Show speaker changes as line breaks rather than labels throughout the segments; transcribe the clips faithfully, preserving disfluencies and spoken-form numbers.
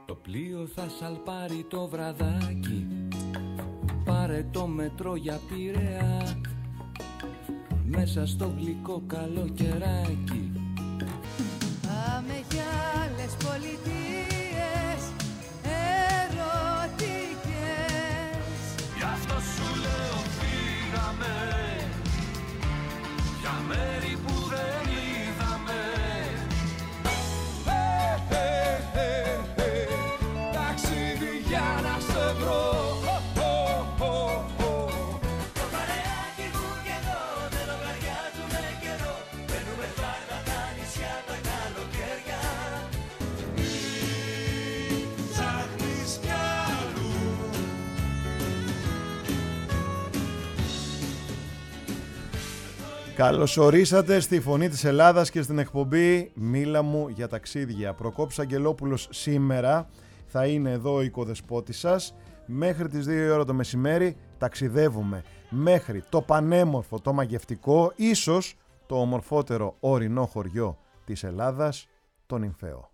Το πλοίο θα σαλπάρει το βραδάκι, πάρε το μετρό για Πειραιά, μέσα στο γλυκό καλοκαιράκι.
Πάμε για άλλες πολιτείες ερωτικές.
Γι' αυτό σου λέω φύγαμε για μέρη που δεν είδαμε. Ε, ε, ε, ε, ταξίδι για να σε βρω. Το παρεάκι που κι εγώ δεν λογαριάζουμε καιρό. Παίρνουμε φάρμα τα νησιά τα καλοκαίρια. Μην ψάχνεις κι αλλού.
Καλώς ορίσατε στη Φωνή της Ελλάδας και στην εκπομπή Μίλα μου για ταξίδια. Προκόπης Αγγελόπουλος σήμερα θα είναι εδώ ο οικοδεσπότης σας. Μέχρι τις δύο η ώρα το μεσημέρι ταξιδεύουμε μέχρι το πανέμορφο, το μαγευτικό, ίσως το ομορφότερο ορεινό χωριό της Ελλάδας, τον Νυμφαίο.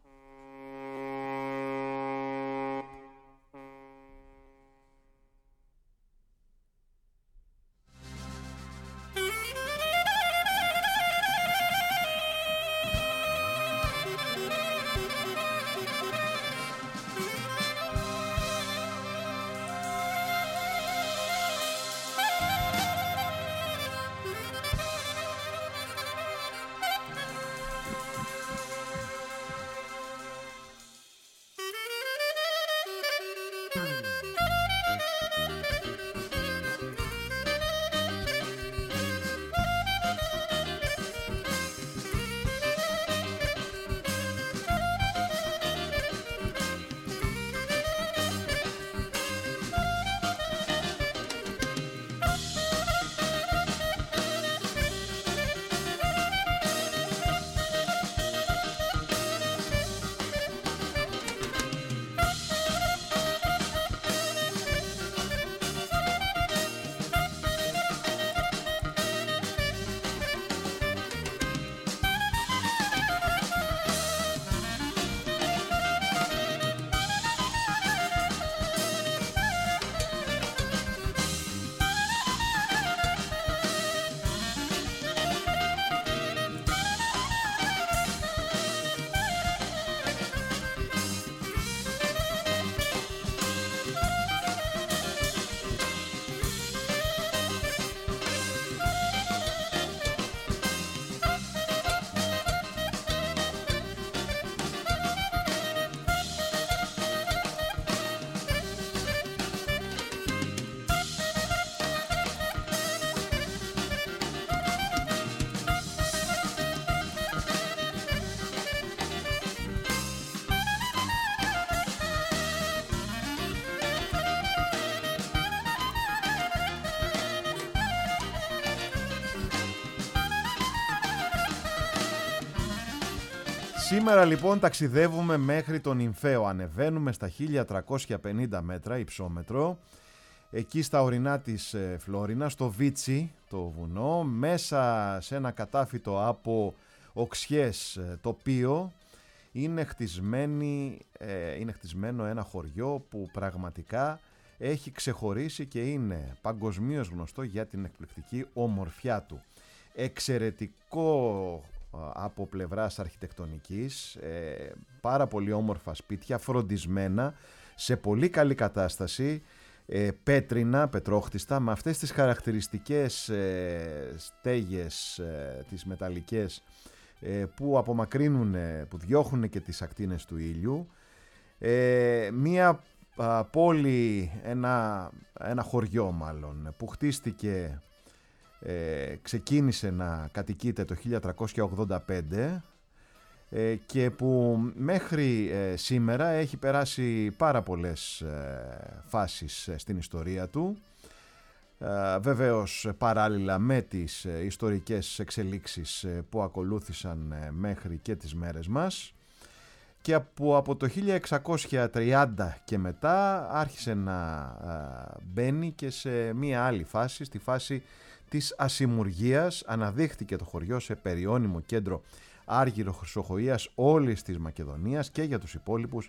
Σήμερα λοιπόν ταξιδεύουμε μέχρι τον Νυμφαίο, ανεβαίνουμε στα χίλια τριακόσια πενήντα μέτρα υψόμετρο, εκεί στα ορεινά της Φλόρινα, στο Βίτσι το βουνό, μέσα σε ένα κατάφυτο από οξιές τοπίο, είναι, χτισμένη, ε, είναι χτισμένο ένα χωριό που πραγματικά έχει ξεχωρίσει και είναι παγκοσμίως γνωστό για την εκπληκτική ομορφιά του. Εξαιρετικό από πλευράς αρχιτεκτονικής, ε, πάρα πολύ όμορφα σπίτια, φροντισμένα, σε πολύ καλή κατάσταση, ε, πέτρινα, πετρόχτιστα, με αυτές τις χαρακτηριστικές ε, στέγες, ε, τις μεταλλικές, ε, που απομακρύνουν, που διώχνουν και τις ακτίνες του ήλιου. Ε, μία α, πόλη, ένα, ένα χωριό μάλλον, που χτίστηκε, Ε, ξεκίνησε να κατοικείται το χίλια τριακόσια ογδόντα πέντε ε, και που μέχρι ε, σήμερα έχει περάσει πάρα πολλές ε, φάσεις ε, στην ιστορία του, ε, βεβαίως παράλληλα με τις ε, ιστορικές εξελίξεις ε, που ακολούθησαν ε, μέχρι και τις μέρες μας, και που από το χίλια εξακόσια τριάντα και μετά άρχισε να ε, μπαίνει και σε μία άλλη φάση, στη φάση της ασημουργίας. Αναδείχθηκε το χωριό σε περιώνυμο κέντρο άργυρο χρυσοχοΐας όλης της Μακεδονίας και για τους υπόλοιπους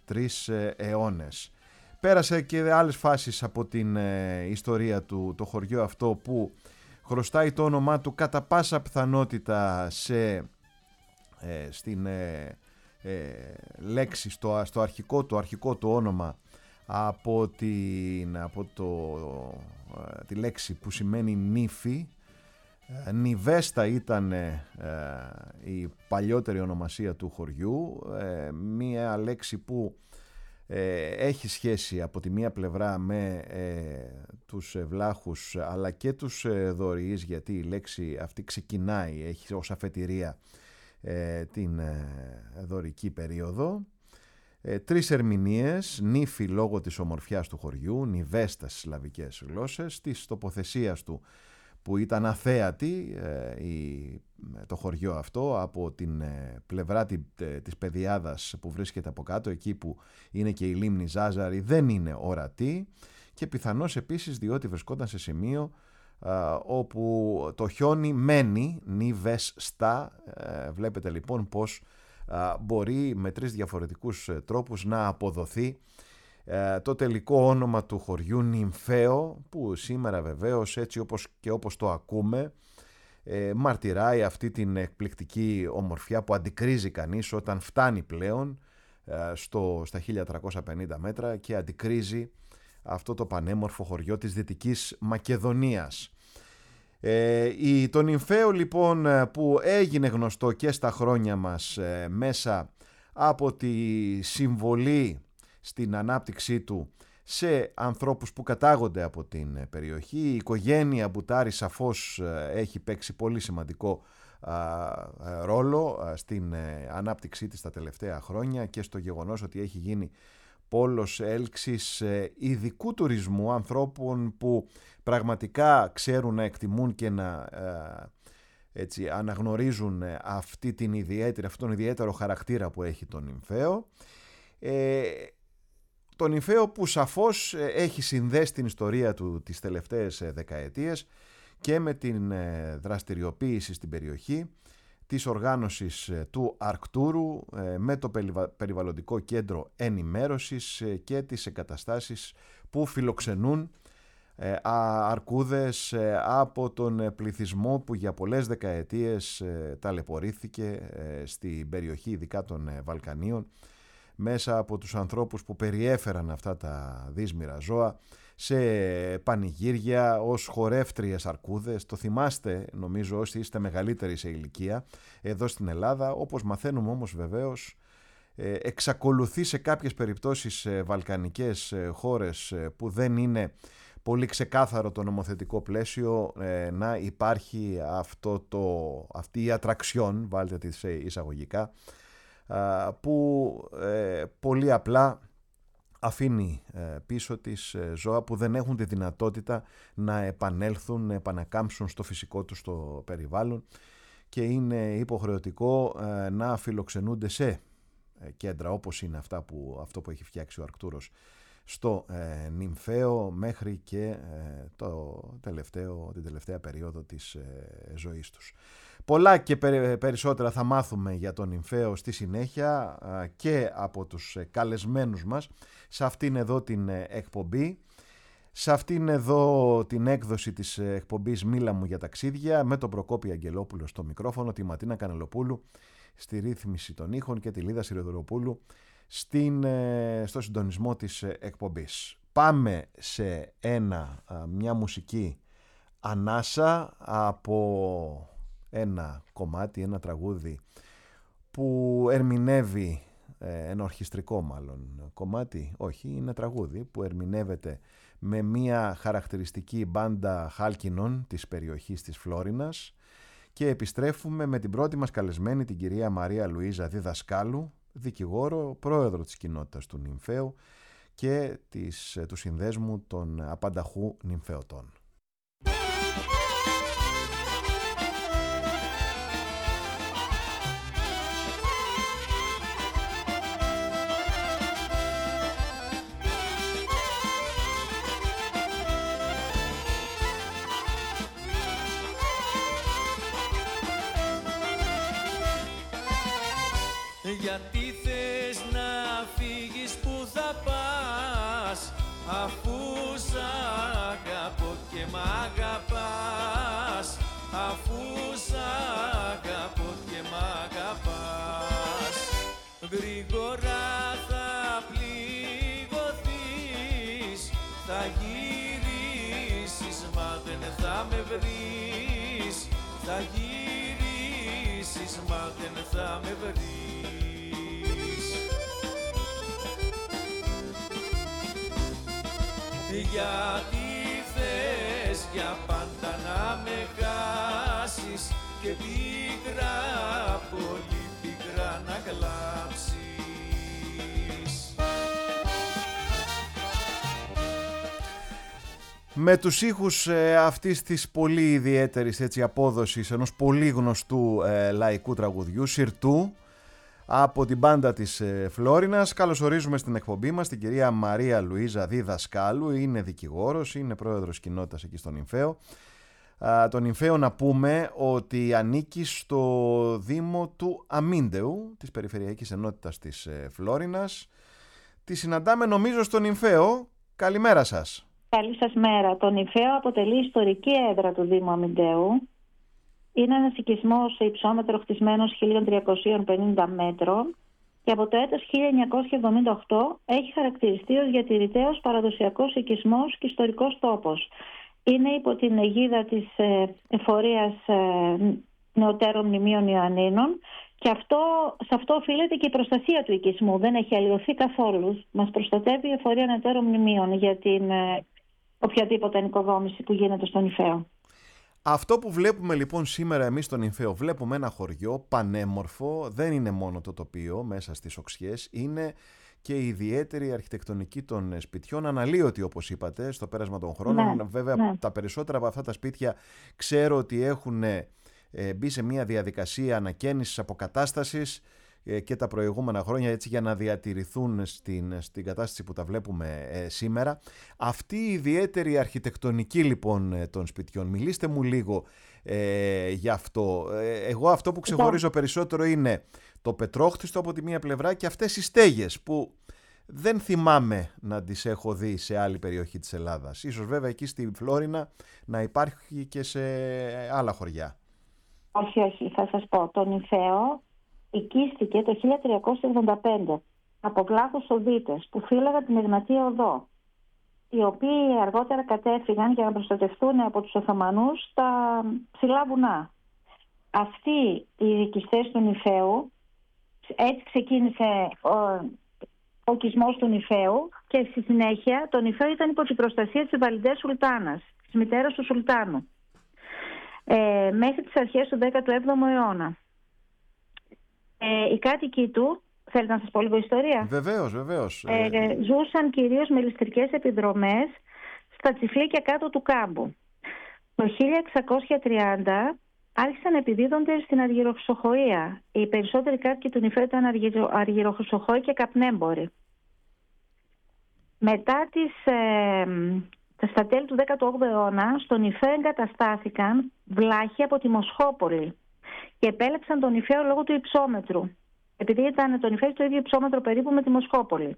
τρεις ε, αιώνες. Πέρασε και άλλες φάσεις από την ε, ιστορία του το χωριό αυτό, που χρωστάει το όνομά του κατά πάσα πιθανότητα σε, ε, στην ε, ε, λέξη, στο, στο αρχικό, το αρχικό του όνομα από, την, από το, ε, τη λέξη που σημαίνει νύφη. ε, Νιβέστα ήταν ε, η παλιότερη ονομασία του χωριού, ε, μία λέξη που Ε, έχει σχέση από τη μία πλευρά με ε, τους βλάχους αλλά και τους ε, δωρεείς, γιατί η λέξη αυτή ξεκινάει, έχει ως αφετηρία ε, την ε, δωρική περίοδο. Ε, τρεις ερμηνείες: νύφη λόγω της ομορφιάς του χωριού, νιβέστα στις σλαβικές γλώσσες, της τοποθεσίας του που ήταν αθέατη ε, η, το χωριό αυτό από την ε, πλευρά τη, τε, της Πεδιάδας που βρίσκεται από κάτω, εκεί που είναι και η λίμνη Ζάζαρη, δεν είναι ορατή, και πιθανώς επίσης διότι βρισκόταν σε σημείο ε, όπου το χιόνι μένει, νιβες στα. Ε, βλέπετε λοιπόν πως ε, μπορεί με τρεις διαφορετικούς ε, τρόπους να αποδοθεί Ε, το τελικό όνομα του χωριού, Νυμφαίο, που σήμερα βεβαίως, έτσι όπως και όπως το ακούμε, ε, μαρτυράει αυτή την εκπληκτική ομορφιά που αντικρίζει κανείς όταν φτάνει πλέον ε, στο, στα χίλια τριακόσια πενήντα μέτρα και αντικρίζει αυτό το πανέμορφο χωριό της Δυτικής Μακεδονίας. Ε, η, το Νυμφαίο λοιπόν, που έγινε γνωστό και στα χρόνια μας ε, μέσα από τη συμβολή στην ανάπτυξή του σε ανθρώπους που κατάγονται από την περιοχή. Η οικογένεια Μπουτάρη σαφώς έχει παίξει πολύ σημαντικό ρόλο στην ανάπτυξή της τα τελευταία χρόνια και στο γεγονός ότι έχει γίνει πόλος έλξης ειδικού τουρισμού, ανθρώπων που πραγματικά ξέρουν να εκτιμούν και να έτσι, αναγνωρίζουν αυτή την ιδιαίτερη, αυτόν τον ιδιαίτερο χαρακτήρα που έχει το Νυμφαίο. Ε, Το Νυμφαίο που σαφώς έχει συνδέσει την ιστορία του τις τελευταίες δεκαετίες και με την δραστηριοποίηση στην περιοχή της οργάνωσης του Αρκτούρου, με το περιβαλλοντικό κέντρο ενημέρωσης και τις εγκαταστάσεις που φιλοξενούν αρκούδες από τον πληθυσμό που για πολλές δεκαετίες ταλαιπωρήθηκε στην περιοχή, ειδικά των Βαλκανίων, μέσα από τους ανθρώπους που περιέφεραν αυτά τα δύσμυρα ζώα σε πανηγύρια ως χορεύτριες αρκούδες. Το θυμάστε νομίζω όσοι είστε μεγαλύτεροι σε ηλικία εδώ στην Ελλάδα. Όπως μαθαίνουμε όμως βεβαίως, εξακολουθεί σε κάποιες περιπτώσεις βαλκανικές χώρες που δεν είναι πολύ ξεκάθαρο το νομοθετικό πλαίσιο να υπάρχει αυτό το, αυτή η ατραξιόν, βάλτε τις εισαγωγικά, που ε, πολύ απλά αφήνει ε, πίσω της ε, ζώα που δεν έχουν τη δυνατότητα να επανέλθουν, να επανακάμψουν στο φυσικό τους το περιβάλλον, και είναι υποχρεωτικό ε, να φιλοξενούνται σε ε, κέντρα όπως είναι αυτά που, αυτό που έχει φτιάξει ο Αρκτούρος στο ε, Νυμφαίο μέχρι και ε, το τελευταίο, την τελευταία περίοδο της ε, ζωής τους. Πολλά και περισσότερα θα μάθουμε για τον Νυμφαίο στη συνέχεια και από τους καλεσμένους μας σε αυτήν εδώ την εκπομπή, σε αυτήν εδώ την έκδοση της εκπομπής Μίλα μου για ταξίδια, με τον Προκόπη Αγγελόπουλο στο μικρόφωνο, τη Ματίνα Κανελοπούλου στη ρύθμιση των ήχων και τη Λίδα Σιροδωροπούλου στην, στο συντονισμό της εκπομπής. Πάμε σε ένα, μια μουσική ανάσα από ένα κομμάτι, ένα τραγούδι που ερμηνεύει, ένα ορχιστρικό μάλλον κομμάτι, όχι, είναι τραγούδι που ερμηνεύεται με μια χαρακτηριστική μπάντα χάλκινων της περιοχής της Φλόρινας, και επιστρέφουμε με την πρώτη μας καλεσμένη, την κυρία Μαρία Λουίζα Διδασκάλου, δικηγόρο, πρόεδρο της κοινότητας του Νυμφαίου και της, του συνδέσμου των απανταχού νυμφαιωτών.
Γιατί θες να φύγεις
αφού σ' αγαπώ και μ' αγαπάς, αφού σ' αγαπώ και μ' αγαπάς. Γρήγορα θα πληγωθείς, θα γυρίσεις μα δεν θα με βρεις, θα γυρίσεις μα δεν θα με βρεις. Γιατί θες για πάντα να με χάσεις και πικρά, πολύ πικρά να κλάψεις.
Με τους ήχους ε, αυτής της πολύ ιδιαίτερης έτσι, απόδοσης ενός πολύ γνωστού ε, λαϊκού τραγουδιού, Σιρτού, από την μπάντα της ε, Φλόρινας, καλωσορίζουμε στην εκπομπή μας την κυρία Μαρία Λουίζα Διδασκάλου. Είναι δικηγόρος, είναι πρόεδρος κοινότητας εκεί στον Νυμφαίο. Α, τον Νυμφαίο να πούμε ότι ανήκει στο Δήμο του Αμίντεου, της Περιφερειακής Ενότητας της ε, Φλόρινας. Τη συναντάμε νομίζω στον Νυμφαίο. Καλημέρα σας.
Καλή σας μέρα. Το Νυμφαίο αποτελεί ιστορική έδρα του Δήμου Αμιντέου. Είναι ένας οικισμός σε υψόμετρο χτισμένος χίλια τριακόσια πενήντα μέτρων και από το έτος χίλια εννιακόσια εβδομήντα οκτώ έχει χαρακτηριστεί ως διατηρητέος παραδοσιακός οικισμός και ιστορικός τόπος. Είναι υπό την αιγίδα της εφορίας νεωτέρων μνημείων Ιωαννίνων και αυτό, σε αυτό οφείλεται και η προστασία του οικισμού. Δεν έχει αλλοιωθεί καθόλου. Μας προστατεύει η εφορία νεωτέρων μνημείων για την οποιαδήποτε ενοικοδόμηση που γίνεται στον Νυμφαίο.
Αυτό που βλέπουμε λοιπόν σήμερα εμείς στον Νυμφαίο, βλέπουμε ένα χωριό πανέμορφο, δεν είναι μόνο το τοπίο μέσα στις οξιές, είναι και η ιδιαίτερη αρχιτεκτονική των σπιτιών, αναλύωτη όπως είπατε στο πέρασμα των χρόνων. Ναι, βέβαια ναι. Τα περισσότερα από αυτά τα σπίτια ξέρω ότι έχουν ε, μπει σε μια διαδικασία ανακαίνησης, αποκατάστασης ε, και τα προηγούμενα χρόνια, έτσι για να διατηρηθούν στην, στην κατάσταση που τα βλέπουμε ε, σήμερα. Αυτή η ιδιαίτερη αρχιτεκτονική λοιπόν ε, των σπιτιών, μιλήστε μου λίγο ε, γι' αυτό. Ε, εγώ αυτό που ξεχωρίζω περισσότερο είναι το πετρόχτιστο από τη μία πλευρά και αυτές οι στέγες που δεν θυμάμαι να τις έχω δει σε άλλη περιοχή της Ελλάδας. Ίσως βέβαια εκεί στη Φλόρινα να υπάρχει και σε άλλα χωριά.
Όχι, όχι, θα σας πω. Το Νυμφαίο οικίστηκε το χίλια τριακόσια εβδομήντα πέντε από βλάχους Οδίτες που φύλαγαν την Εγνατία Οδό, οι οποίοι αργότερα κατέφυγαν για να προστατευτούν από τους Οθωμανούς στα ψηλά βουνά. Αυτοί οι οικιστές του Νυμφαίου, έτσι ξεκίνησε ο, ο οικισμός του Νυμφαίου και στη συνέχεια το Νυμφαίο ήταν υπό την προστασία της Βαλιντές Σουλτάνας, της μητέρας του Σουλτάνου, ε, μέχρι τις αρχές του δέκατου έβδομου αιώνα. Ε, οι κάτοικοι του, θέλετε να σας πω λίγο ιστορία?
Βεβαίως, βεβαίως.
Ε, ε, ζούσαν κυρίως με ληστρικές επιδρομές στα τσιφλίκια κάτω του κάμπου. Το χίλια εξακόσια τριάντα άρχισαν να επιδίδονται στην αργυροχρυσοχοΐα. Οι περισσότεροι κάτοικοι του Νυμφαίου ήταν αργυροχρυσοχόοι και καπνέμποροι. Μετά τις, ε, στα τέλη του δέκατου όγδοου αιώνα, στον Νυμφαίο εγκαταστάθηκαν βλάχοι από τη Μοσχόπολη και επέλεξαν τον Νυμφαίο λόγω του υψόμετρου, επειδή ήταν το Νυμφαίο στο ίδιο υψόμετρο περίπου με τη Μοσχόπολη.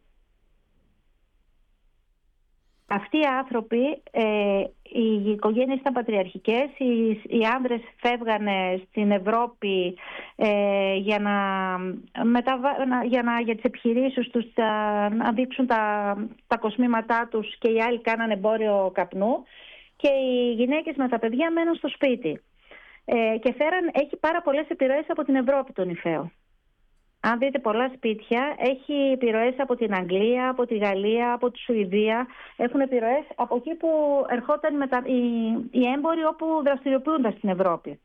Αυτοί οι άνθρωποι, ε, οι οικογένειες ήταν πατριαρχικές, οι, οι άνδρες φεύγανε στην Ευρώπη ε, για, να, μεταβα... για, να, για τις επιχειρήσεις τους τα, να δείξουν τα, τα κοσμήματά τους και οι άλλοι κάνανε εμπόριο καπνού και οι γυναίκες με τα παιδιά μένουν στο σπίτι. Ε, και φέραν, έχει πάρα πολλές επιρροές από την Ευρώπη το Νυμφαίο. Αν δείτε πολλά σπίτια, έχει επιρροές από την Αγγλία, από τη Γαλλία, από τη Σουηδία. Έχουν επιρροές από εκεί που ερχόταν μετα... οι, οι έμποροι όπου δραστηριοποιούνταν στην Ευρώπη.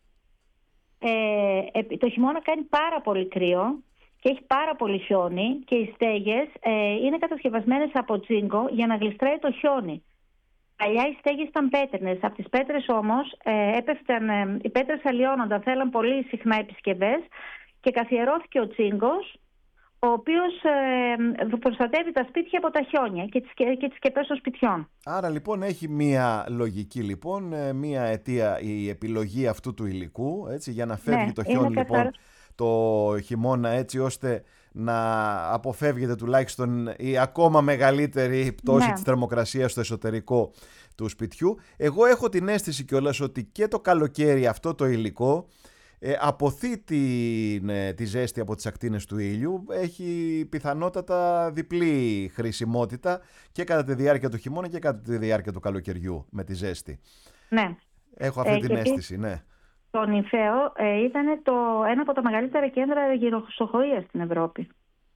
Ε, το χειμώνα κάνει πάρα πολύ κρύο και έχει πάρα πολύ χιόνι και οι στέγες ε, είναι κατασκευασμένες από τζίνκο για να γλιστράει το χιόνι. Παλιά οι στέγες ήταν πέτρινες. Από τις πέτρες όμως ε, έπεφταν, ε, οι πέτρες αλλοιώνονταν, θέλαν πολύ συχνά επισκευές και καθιερώθηκε ο τσίγκος, ο οποίος ε, προστατεύει τα σπίτια από τα χιόνια και τις, και τις σκεπές των σπιτιών.
Άρα λοιπόν έχει μία λογική λοιπόν, μία αιτία η επιλογή αυτού του υλικού, έτσι, για να φεύγει ναι, το χιόνι λοιπόν καθαρ... το χειμώνα, έτσι ώστε να αποφεύγεται τουλάχιστον η ακόμα μεγαλύτερη πτώση, ναι, της θερμοκρασίας στο εσωτερικό του σπιτιού. Εγώ έχω την αίσθηση κιόλας ότι και το καλοκαίρι αυτό το υλικό ε, αποθεί την, ε, τη ζέστη από τις ακτίνες του ήλιου. Έχει πιθανότατα διπλή χρησιμότητα και κατά τη διάρκεια του χειμώνα και κατά τη διάρκεια του καλοκαιριού με τη ζέστη.
Ναι.
Έχω αυτή
ε,
την αίσθηση, ναι.
Το Νυμφαίο ε, ήταν το, ένα από τα μεγαλύτερα κέντρα αργυροξοχοΐας στην Ευρώπη.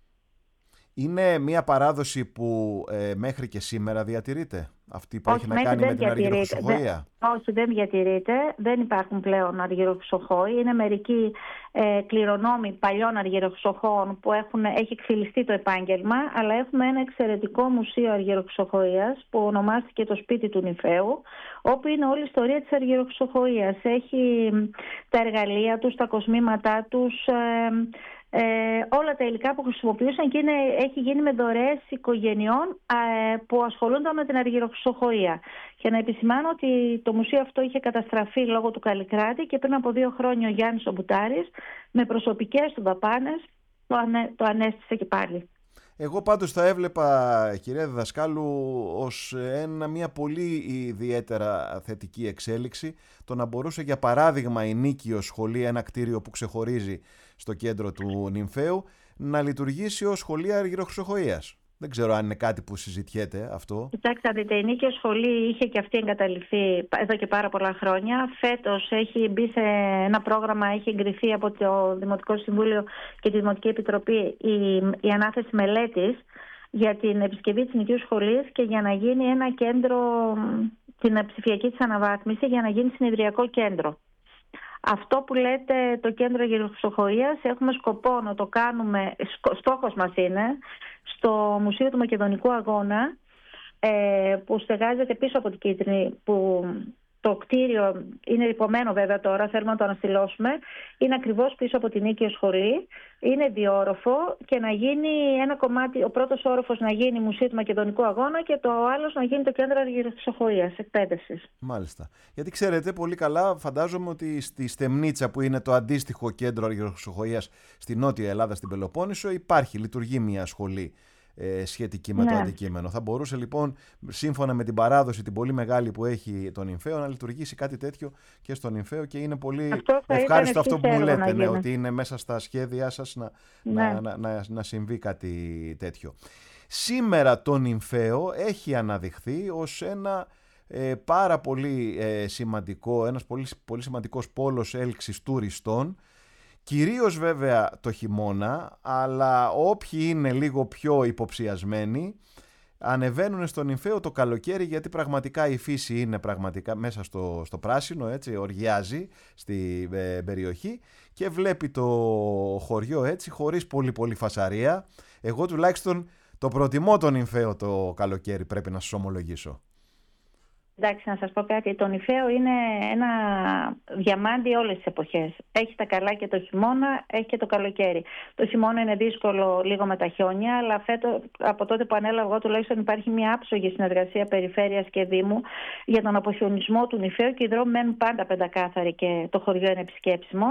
Είναι
μια παράδοση που ε, μέχρι και σήμερα διατηρείται, αυτή που όχι, έχει να κάνει με την αργυροξοχοΐα?
Όχι, δεν διατηρείται. Δεν υπάρχουν πλέον αργυροξοχόοι. Είναι μερικοί ε, κληρονόμοι παλιών αργυροξοχώων που έχουν, έχει εκφυλιστεί το επάγγελμα, αλλά έχουμε ένα εξαιρετικό μουσείο αργυροξοχοΐας που ονομάστηκε το Σπίτι του Νυμφαίου, όπου είναι όλη η ιστορία της αργυροξοχοΐας. Έχει τα εργαλεία τους, τα κοσμήματά τους, ε, Ε, όλα τα υλικά που χρησιμοποιούσαν και είναι, έχει γίνει με δωρεές οικογενειών ε, που ασχολούνταν με την αργυροξοχοΐα. Και να επισημάνω ότι το μουσείο αυτό είχε καταστραφεί λόγω του Καλλικράτη και πριν από δύο χρόνια ο Γιάννης ο Μπουτάρης με προσωπικές του δαπάνες το, ανε, το ανέστησε και πάλι.
Εγώ πάντως θα έβλεπα, κυρία Διδασκάλου, ως ένα, μια πολύ ιδιαίτερα θετική εξέλιξη το να μπορούσε, για παράδειγμα, η Νίκαιος Σχολή, ένα κτίριο που ξεχωρίζει στο κέντρο του Νυμφαίου, να λειτουργήσει ως σχολεία αργυροξοχοΐας. Δεν ξέρω αν είναι κάτι που συζητιέται αυτό.
Κοιτάξτε, δείτε, η Νίκαιος Σχολή είχε και αυτή εγκαταλειφθεί εδώ και πάρα πολλά χρόνια. Φέτος έχει μπει σε ένα πρόγραμμα, έχει εγκριθεί από το Δημοτικό Συμβούλιο και τη Δημοτική Επιτροπή η, η ανάθεση μελέτης για την επισκευή της Νίκαιου Σχολής και για να γίνει ένα κέντρο, την ψηφιακή της αναβάθμιση, για να γίνει συνεδριακό κέντρο. Αυτό που λέτε το κέντρο αργυροξοχοΐας έχουμε σκοπό να το κάνουμε, στόχος μας είναι, στο Μουσείο του Μακεδονικού Αγώνα, ε, που στεγάζεται πίσω από την Κίτρινη, που το κτίριο είναι ρηπωμένο βέβαια τώρα, θέλουμε να το αναστηλώσουμε, είναι ακριβώς πίσω από την Νίκαιο Σχολή, είναι διόροφο και να γίνει ένα κομμάτι, ο πρώτος όροφος να γίνει Μουσείο του Μακεδονικού Αγώνα και το άλλος να γίνει το κέντρο αργυροξοχοΐας, εκπαίδευσης.
Μάλιστα. Γιατί ξέρετε πολύ καλά, φαντάζομαι ότι στη Στεμνίτσα, που είναι το αντίστοιχο κέντρο αργυροξοχοΐας στη Νότια Ελλάδα, στην Πελοπόννησο, υπάρχει, λειτουργεί μια σχολή ε, σχετική με, ναι, το αντικείμενο. Θα μπορούσε λοιπόν, σύμφωνα με την παράδοση την πολύ μεγάλη που έχει το Νυμφαίο, να λειτουργήσει κάτι τέτοιο και στο Νυμφαίο, και είναι πολύ αυτό ευχάριστο αυτό που μου λέτε, ναι, ότι είναι μέσα στα σχέδιά σας να, ναι, να, να, να, να συμβεί κάτι τέτοιο. Σήμερα το Νυμφαίο έχει αναδειχθεί ως ένα ε, πάρα πολύ ε, σημαντικό, ένας πολύ, πολύ σημαντικός πόλος έλξης τουριστών, κυρίως βέβαια το χειμώνα, αλλά όποιοι είναι λίγο πιο υποψιασμένοι ανεβαίνουν στο Νυμφαίο το καλοκαίρι, γιατί πραγματικά η φύση είναι πραγματικά μέσα στο, στο πράσινο, έτσι, οργιάζει στη ε, περιοχή και βλέπει το χωριό έτσι χωρίς πολύ πολύ φασαρία. Εγώ τουλάχιστον το προτιμώ το Νυμφαίο το καλοκαίρι, πρέπει να σας ομολογήσω.
Εντάξει, να σας πω κάτι. Το Νυμφαίο είναι ένα διαμάντι όλες τις εποχές. Έχει τα καλά και το χειμώνα, έχει και το καλοκαίρι. Το χειμώνα είναι δύσκολο λίγο με τα χιόνια, αλλά φέτος, από τότε που ανέλαβα εγώ, τουλάχιστον υπάρχει μια άψογη συνεργασία περιφέρειας και Δήμου για τον αποχιονισμό του Νυμφαίου και οι δρόμοι μένουν πάντα πεντακάθαροι και το χωριό είναι επισκέψιμο.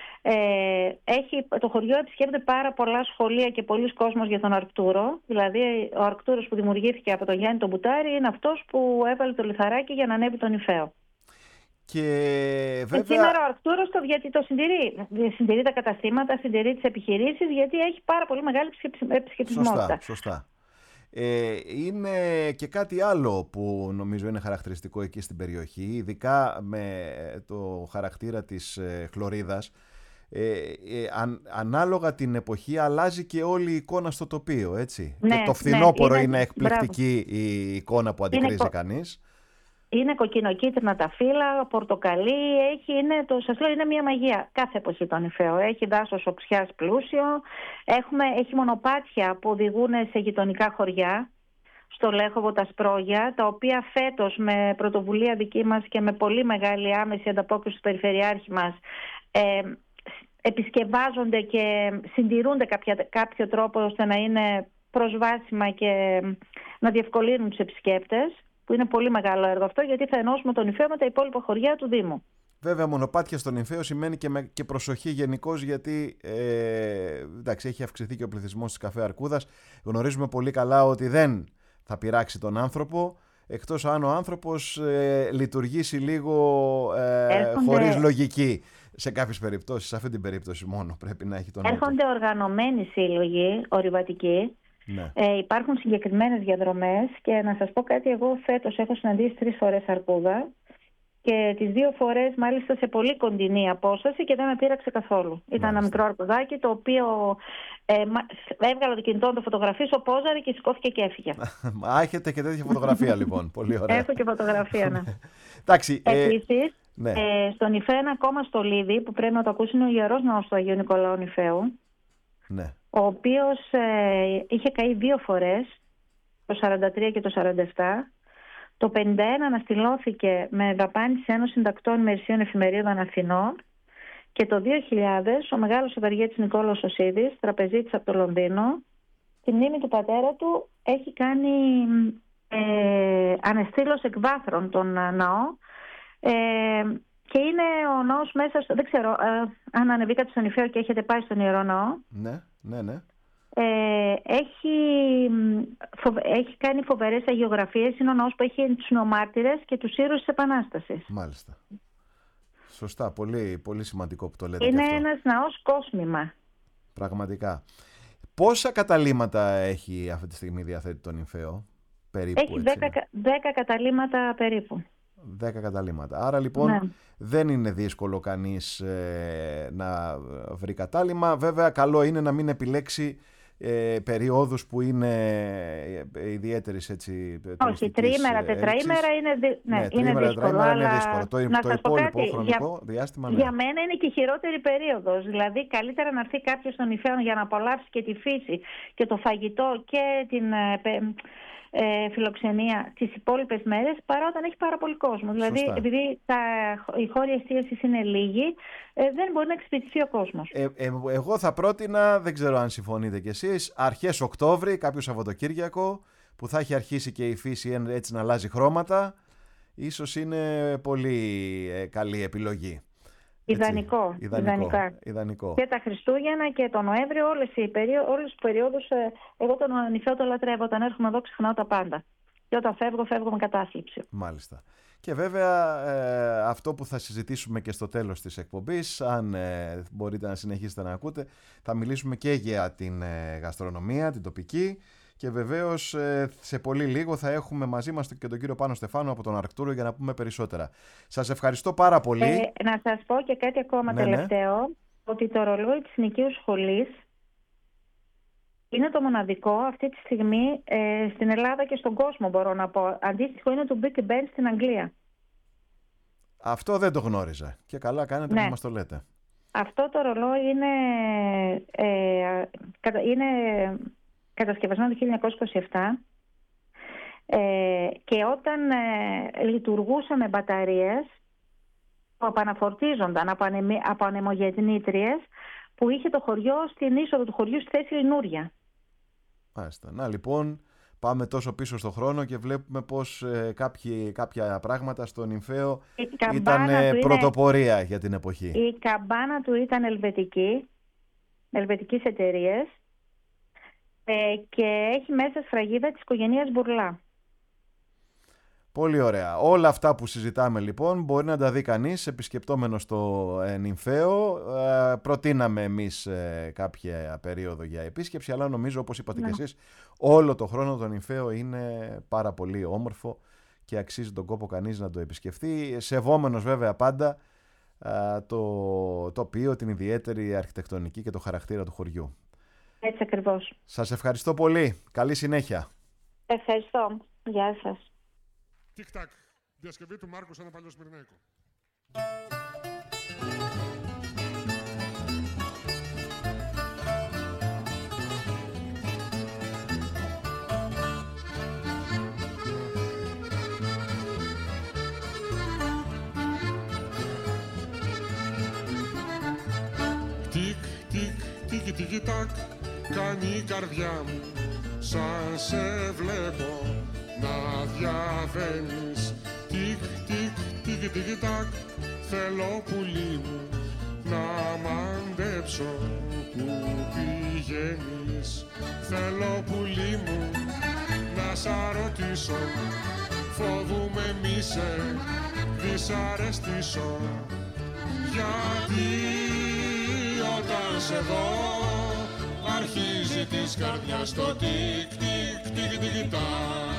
Ε, έχει, το χωριό επισκέπτεται πάρα πολλά σχολεία και πολλοί κόσμος για τον Αρκτούρο. Δηλαδή ο Αρκτούρος που δημιουργήθηκε από τον Γιάννη τον Μπουτάρη είναι αυτός που έβαλε το λιθαράκι για να ανέβει το Νυμφαίο.
Και βέβαια...
Και σήμερα ο Αρκτούρος το, γιατί το συντηρεί. Συντηρεί τα καταστήματα, συντηρεί τις επιχειρήσεις, γιατί έχει πάρα πολύ μεγάλη επισκεψιμότητα.
Σωστά, σωστά. Ε, είναι και κάτι άλλο που νομίζω είναι χαρακτηριστικό εκεί στην περιοχή, ειδικά με το χαρακτήρα της ε, χλωρίδας. Ε, ε, αν, ανάλογα την εποχή αλλάζει και όλη η εικόνα στο τοπίο, έτσι.
Ναι,
και το φθινόπωρο, ναι, είναι, είναι
μπράβο,
εκπληκτική η εικόνα που αντικρίζει
είναι,
κανείς.
Είναι κοκκινοκίτρινα τα φύλλα, πορτοκαλί, έχει, είναι, το, σας λέω, είναι μια μαγεία κάθε εποχή το Νυμφαίο. Έχει δάσος οξιάς πλούσιο, έχουμε, έχει μονοπάτια που οδηγούν σε γειτονικά χωριά, στο Λέχοβο, τα Σπρόγια, τα οποία φέτος με πρωτοβουλία δική μας και με πολύ μεγάλη άμεση ανταπόκριση του Περιφερειάρχη μας ε, επισκευάζονται και συντηρούνται κάποια, κάποιο τρόπο ώστε να είναι προσβάσιμα και να διευκολύνουν τους επισκέπτες, που είναι πολύ μεγάλο έργο αυτό, γιατί θα ενώσουμε τον Νυμφαίο με τα υπόλοιπα χωριά του Δήμου.
Βέβαια, μονοπάτια στον Νυμφαίο σημαίνει και, με, και προσοχή γενικώς, γιατί ε, εντάξει, έχει αυξηθεί και ο πληθυσμός της Καφέ Αρκούδας. Γνωρίζουμε πολύ καλά ότι δεν θα πειράξει τον άνθρωπο, εκτός αν ο άνθρωπος ε, λειτουργήσει λίγο ε,
Έρχονται...
χωρίς λογική. Σε κάποιες περιπτώσεις, σε αυτή την περίπτωση μόνο πρέπει να έχει τον νόμο.
Έρχονται οργανωμένοι σύλλογοι, ορειβατικοί. Ναι. Ε, υπάρχουν συγκεκριμένες διαδρομές και να σας πω κάτι, εγώ φέτος έχω συναντήσει τρεις φορές αρκούδα και τις δύο φορές μάλιστα σε πολύ κοντινή απόσταση και δεν με πείραξε καθόλου. Μάλιστα. Ήταν ένα μικρό αρκουδάκι το οποίο ε, έβγαλα το κινητό να το φωτογραφίσω, πόζαρε και σηκώθηκε και έφυγε.
Α, έχετε και τέτοια φωτογραφία λοιπόν, πολύ ωραία.
Έχω και φωτογραφία, ναι.
Εντάξει, ε...
Επίσης,
ναι.
ε, στο Νυμφαίο ένα ακόμα στολίδι που πρέπει να το ακούσει είναι ο Ιερός Ναός του Αγίου Νικολάου Νυμφαίου. Ναι. Ο οποίος ε, είχε καεί δύο φορές, το σαράντα τρία και το σαράντα επτά. Το πενήντα ένα αναστηλώθηκε με δαπάνη της Ένωσης Συντακτών Ημερησίων Εφημερίδων Αθηνών και το δύο χιλιάδες ο μεγάλος ευεργέτης Νικόλαος Οσίδης, τραπεζίτης από το Λονδίνο, τη μνήμη του πατέρα του έχει κάνει ε, ανεστήλωση εκβάθρων τον ναό ε, και είναι ο ναός μέσα στο, δεν ξέρω ε, αν ανεβήκατε στον Νυμφαίο και έχετε πάει στον Ιερό Ναό.
Ναι, ναι, ναι.
Ε, έχει, φοβε, έχει κάνει φοβερές αγιογραφίες. Είναι ο ναός που έχει τους νεομάρτυρες και τους ήρωες της Επανάστασης.
Μάλιστα. Σωστά, πολύ, πολύ σημαντικό που το λέτε.
Είναι
αυτό.
Ένας ναός κόσμημα.
Πραγματικά. Πόσα καταλύματα έχει αυτή τη στιγμή διαθέτει το Νυμφαίο? Περίπου,
έχει δέκα καταλύματα περίπου.
δέκα καταλύματα. Άρα λοιπόν
ναι.
δεν είναι δύσκολο κανείς ε, να βρει κατάλυμα. Βέβαια καλό είναι να μην επιλέξει ε, περιόδους που είναι ε, ιδιαίτερης έτσι.
Όχι, τριήμερα, τετραήμερα είναι, δι... ναι, ναι, είναι δύσκολο.
Αλλά...
είναι
δύσκολο. Το,
να
το υπόλοιπο
κάτι,
χρονικό
για...
διάστημα. Ναι.
Για μένα είναι και η χειρότερη περίοδος. Δηλαδή καλύτερα να έρθει κάποιος στον Νυμφαίο για να απολαύσει και τη φύση και το φαγητό και την ε, φιλοξενία τις υπόλοιπες μέρες παρά όταν έχει πάρα πολύ κόσμο. Δηλαδή,
Σωστά.
επειδή τα, οι χώροι εστίασης είναι λίγοι, ε, δεν μπορεί να εξυπηρετηθεί ο κόσμος.
Ε, ε, εγώ θα πρότεινα, δεν ξέρω αν συμφωνείτε κι εσείς, αρχές Οκτώβρη, κάποιο Σαββατοκύριακο, που θα έχει αρχίσει και η φύση έτσι να αλλάζει χρώματα, ίσως είναι πολύ ε, καλή επιλογή.
Ιδανικό,
ιδανικό, ιδανικό.
Και τα Χριστούγεννα και τον Νοέμβριο, όλες οι περίοδους, όλες τις περιόδους, εγώ τον Νυμφαίο το λατρεύω. Όταν έρχομαι εδώ ξεχνάω τα πάντα. Και όταν φεύγω, φεύγω με κατάθλιψη.
Μάλιστα. Και βέβαια ε, αυτό που θα συζητήσουμε και στο τέλος της εκπομπής, αν ε, μπορείτε να συνεχίσετε να ακούτε, θα μιλήσουμε και για την ε, γαστρονομία, την τοπική. Και βεβαίως σε πολύ λίγο θα έχουμε μαζί μας και τον κύριο Πάνο Στεφάνου από τον Αρκτούρο για να πούμε περισσότερα. Σας ευχαριστώ πάρα πολύ.
Ε, να σας πω και κάτι ακόμα
ναι,
τελευταίο, ναι. ότι το ρολόι της Νοικείου Σχολής είναι το μοναδικό αυτή τη στιγμή ε, στην Ελλάδα και στον κόσμο, μπορώ να πω. Αντίστοιχο είναι του Big Ben στην Αγγλία.
Αυτό δεν το γνώριζα και καλά κάνετε ναι. που μας το λέτε.
Αυτό το ρολόι είναι... Ε, είναι κατασκευασμένο το χίλια εννιακόσια είκοσι επτά ε, και όταν ε, λειτουργούσαν με μπαταρίες που επαναφορτίζονταν από, ανεμι, από ανεμογεννήτριες που είχε το χωριό στην είσοδο του χωριού στη θέση Λινούρια.
Μάλιστα. Να λοιπόν πάμε τόσο πίσω στο χρόνο και βλέπουμε πως ε, κάποιοι, κάποια πράγματα στο Νυμφαίο ήταν ε, πρωτοπορία είναι, για την εποχή.
Η καμπάνα του ήταν ελβετική, ελβετικής εταιρείας. Ε, και έχει μέσα σφραγίδα της οικογένειας Μπουρλά.
Πολύ ωραία. Όλα αυτά που συζητάμε λοιπόν μπορεί να τα δει κανείς επισκεπτόμενος στο ε, Νυμφαίο. Ε, προτείναμε εμείς ε, κάποια περίοδο για επίσκεψη, αλλά νομίζω όπως είπατε ναι. και εσείς, όλο το χρόνο το Νυμφαίο είναι πάρα πολύ όμορφο και αξίζει τον κόπο κανείς να το επισκεφτεί, σεβόμενος βέβαια πάντα ε, το τοπίο, την ιδιαίτερη αρχιτεκτονική και το χαρακτήρα του χωριού.
Έτσι ακριβώς.
Σας ευχαριστώ πολύ. Καλή συνέχεια.
Ευχαριστώ. Γεια σας.
Τικ-τακ. Διασκευή του Μάρκου σε ένα παλιό Σμυρνέικο. Τικ-τικ, τικ-τικ-τακ, κάνει η καρδιά μου, σαν σε βλέπω να διαβαίνεις. Τικ, τικ, τικ, τικ, τακ, θέλω πουλί μου να μαντέψω που πηγαίνεις. Θέλω πουλί μου να σ' ρωτήσω, φοβούμαι μη σε δυσαρεστήσω. Γιατί όταν σε δω αρχίζει της καρδιάς το τικ τικ τικ τικ τακ.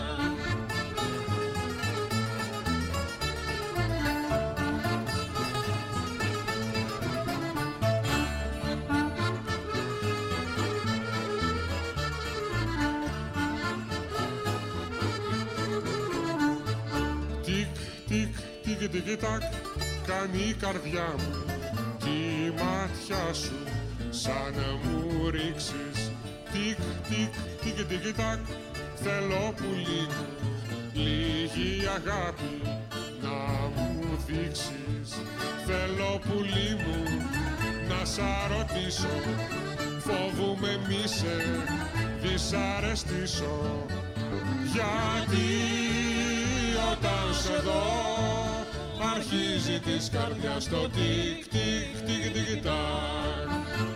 Τικ-τικ-τικ-τακ κάνει η καρδιά μου τη μάτια σου σαν να μου ρίξεις. Τικ-τικ-τικ-τικ-τακ θέλω πουλί μου λίγη αγάπη να μου δείξεις. Θέλω πουλί μου να σ' ρωτήσω, φοβούμαι μη σε δυσαρεστήσω. Γιατί όταν σε δω αρχίζει της καρδιάς το τικ τικ τικ τικ τακ.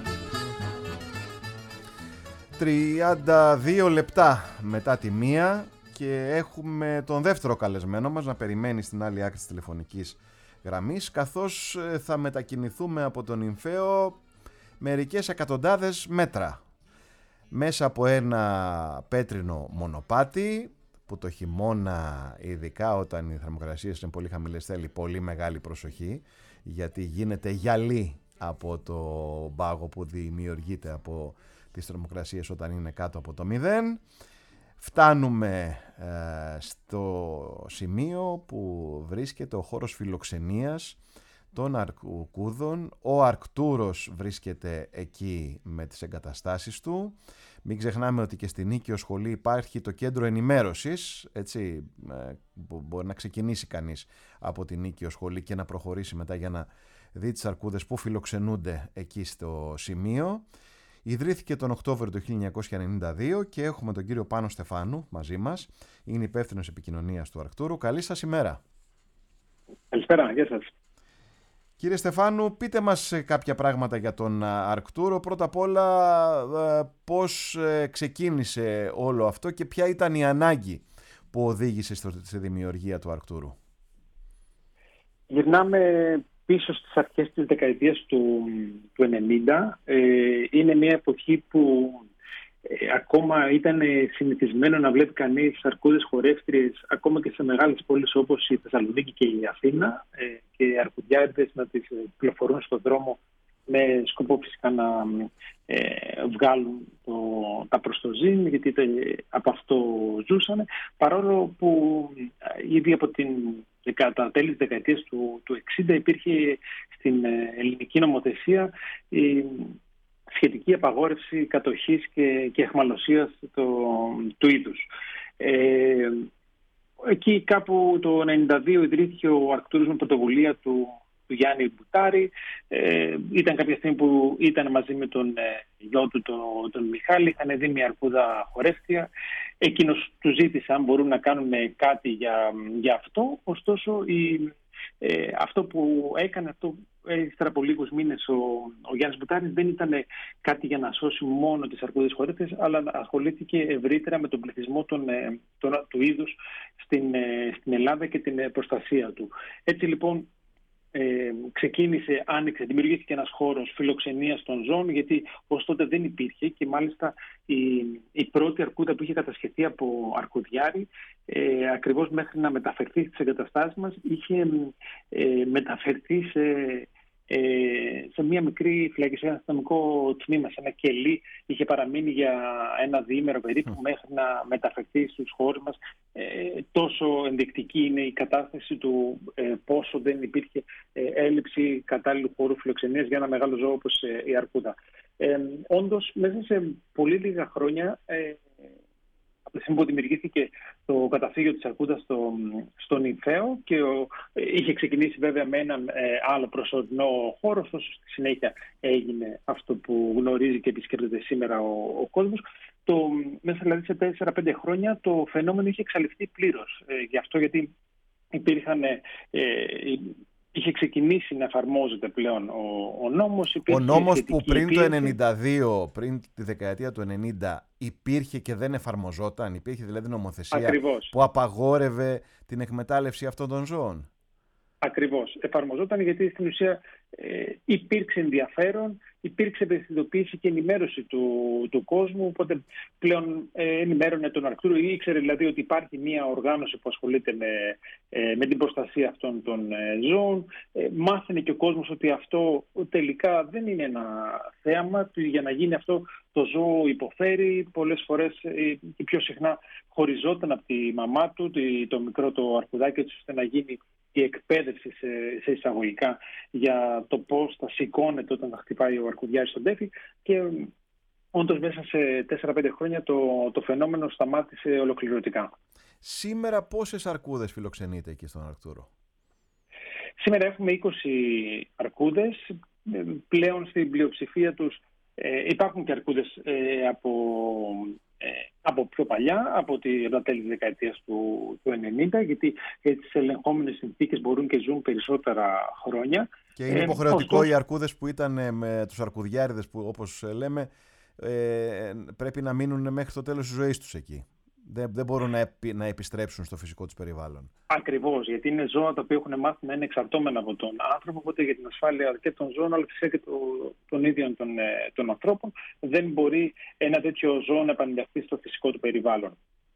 τριάντα δύο λεπτά μετά τη μία και έχουμε τον δεύτερο καλεσμένο μας να περιμένει στην άλλη άκρη της τηλεφωνικής γραμμής, καθώς θα μετακινηθούμε από τον Νυμφαίο μερικές εκατοντάδες μέτρα μέσα από ένα πέτρινο μονοπάτι που το χειμώνα, ειδικά όταν οι θερμοκρασίες είναι πολύ χαμηλές, θέλει πολύ μεγάλη προσοχή, γιατί γίνεται γυαλί από το πάγο που δημιουργείται από τις θερμοκρασίες όταν είναι κάτω από το μηδέν. Φτάνουμε ε, στο σημείο που βρίσκεται ο χώρος φιλοξενίας των Αρκούδων. Ο Αρκτούρος βρίσκεται εκεί με τις εγκαταστάσεις του. Μην ξεχνάμε ότι και στην Νίκαιο Σχολή υπάρχει το κέντρο ενημέρωσης, έτσι, που μπορεί να ξεκινήσει κανείς από την Νίκαιο Σχολή και να προχωρήσει μετά για να δει τις αρκούδες που φιλοξενούνται εκεί στο σημείο. Ιδρύθηκε τον Οκτώβριο του χίλια εννιακόσια ενενήντα δύο και έχουμε τον κύριο Πάνο Στεφάνου μαζί μας. Είναι υπεύθυνος επικοινωνίας του Αρκτούρου. Καλή σας ημέρα.
Καλησπέρα, γεια σας.
Κύριε Στεφάνου, πείτε μας κάποια πράγματα για τον Αρκτούρο. Πρώτα απ' όλα, πώς ξεκίνησε όλο αυτό και ποια ήταν η ανάγκη που οδήγησε στη δημιουργία του Αρκτούρου.
Γυρνάμε πίσω στις αρχές της δεκαετίας του, του ενενήντα. Ε, είναι μια εποχή που ε, ακόμα ήταν συνηθισμένο να βλέπει κανείς αρκούδες χορεύτριες ακόμα και σε μεγάλες πόλεις όπως η Θεσσαλονίκη και η Αθήνα, ε, και οι αρκουδιάριδες να τις κυκλοφορούν στον δρόμο με σκοπό φυσικά να ε, βγάλουν το, τα προστοζήν, γιατί από αυτό ζούσαν, παρόλο που ε, ήδη από την τα τέλη της δεκαετίας του, του εξήντα υπήρχε στην ελληνική νομοθεσία η σχετική απαγόρευση κατοχής και, και εχμαλωσίας το, του είδους. Ε, εκεί κάπου το ενενήντα δύο ιδρύθηκε ο Αρκτούρος με πρωτοβουλία του, του Γιάννη Μπουτάρη. Ε, ήταν κάποια στιγμή που ήταν μαζί με τον ε, γιο του τον, τον Μιχάλη, είχαν δει μια αρκούδα χορεύτρια. Εκείνος του ζήτησε αν μπορούν να κάνουν κάτι για, για αυτό. Ωστόσο, η, ε, αυτό που έκανε, αυτό ύστερα από λίγους μήνες ο, ο Γιάννης Μπουτάρης, δεν ήταν κάτι για να σώσει μόνο τις αρκούδες χορεύτριες, αλλά ασχολήθηκε ευρύτερα με τον πληθυσμό των, των, του είδους στην, στην Ελλάδα και την προστασία του. Έτσι λοιπόν, Ε, ξεκίνησε, άνοιξε, δημιουργήθηκε ένας χώρος φιλοξενίας των ζώων, γιατί ως τότε δεν υπήρχε και μάλιστα η, η πρώτη αρκούδα που είχε κατασχεθεί από αρκουδιάρη, ε, ακριβώς μέχρι να μεταφερθεί στις εγκαταστάσεις μας, είχε ε, μεταφερθεί σε, ε, σε μια μικρή φυλακή, σε ένα αστυνομικό τμήμα, σε ένα κελί. Είχε παραμείνει για ένα διήμερο περίπου mm. μέχρι να μεταφερθεί στους χώρους μας. Ε, τόσο ενδεικτική είναι η κατάσταση του ε, πόσο δεν υπήρχε ε, έλλειψη κατάλληλου χώρου φιλοξενίας για ένα μεγάλο ζώο όπως ε, η αρκούδα. Ε, όντως, μέσα σε πολύ λίγα χρόνια, ε, από τη στιγμή που δημιουργήθηκε το καταφύγιο της αρκούδας στο, στο Νυμφαίο και ο, είχε ξεκινήσει βέβαια με έναν ε, άλλο προσωρινό χώρο, ωστόσο στη συνέχεια έγινε αυτό που γνωρίζει και επισκέπτεται σήμερα ο, ο κόσμος. Το, μέσα δηλαδή σε τέσσερα πέντε χρόνια το φαινόμενο είχε εξαλειφθεί πλήρως. Ε, γι' αυτό γιατί υπήρχαν ε, είχε ξεκινήσει να εφαρμόζεται πλέον ο, ο νόμος.
Ο νόμος που πριν το ενενήντα δύο, πριν τη δεκαετία του ενενήντα, υπήρχε και δεν εφαρμοζόταν. Υπήρχε δηλαδή νομοθεσία
Ακριβώς.
που απαγόρευε την εκμετάλλευση αυτών των ζώων.
Ακριβώς. Εφαρμοζόταν γιατί στην ουσία ε, υπήρξε ενδιαφέρον, υπήρξε ευαισθητοποίηση και ενημέρωση του, του κόσμου, οπότε πλέον ε, ενημέρωνε τον Αρκτούρο, ήξερε δηλαδή ότι υπάρχει μια οργάνωση που ασχολείται με, ε, με την προστασία αυτών των ε, ζώων. Ε, μάθαινε και ο κόσμος ότι αυτό τελικά δεν είναι ένα θέαμα, για να γίνει αυτό το ζώο υποφέρει, πολλές φορές ε, και πιο συχνά χωριζόταν από τη μαμά του, το μικρό το αρκουδάκι, έτσι ώστε να γίνει η εκπαίδευση σε, σε εισαγωγικά για το πώς θα σηκώνεται όταν θα χτυπάει ο αρκουδιάρης στον τέφι, και όντως μέσα σε τέσσερα πέντε χρόνια το, το φαινόμενο σταμάτησε ολοκληρωτικά.
Σήμερα πόσες αρκούδες φιλοξενείτε εκεί στον Αρκτούρο?
Σήμερα έχουμε είκοσι αρκούδες, πλέον στην πλειοψηφία τους ε, υπάρχουν και αρκούδες ε, από... Ε, από πιο παλιά, από, τη, από τα τέλη της δεκαετίας του, του ενενήντα, γιατί τις ελεγχόμενες συνθήκες μπορούν και ζουν περισσότερα χρόνια.
Και είναι υποχρεωτικό ε, ωστόσο... οι αρκούδες που ήταν με τους αρκουδιάριδες, που όπως λέμε, ε, πρέπει να μείνουν μέχρι το τέλος της ζωής τους εκεί. Δεν, δεν μπορούν να, επι, να επιστρέψουν στο φυσικό τους περιβάλλον.
Ακριβώς, γιατί είναι ζώα τα οποία έχουν μάθει να είναι εξαρτώμενα από τον άνθρωπο, οπότε για την ασφάλεια και των ζώων, αλλά φυσικά και το, των ίδιων των, των ανθρώπων, δεν μπορεί ένα τέτοιο ζώο να επανενταχθεί στο φυσικό του περιβάλλον.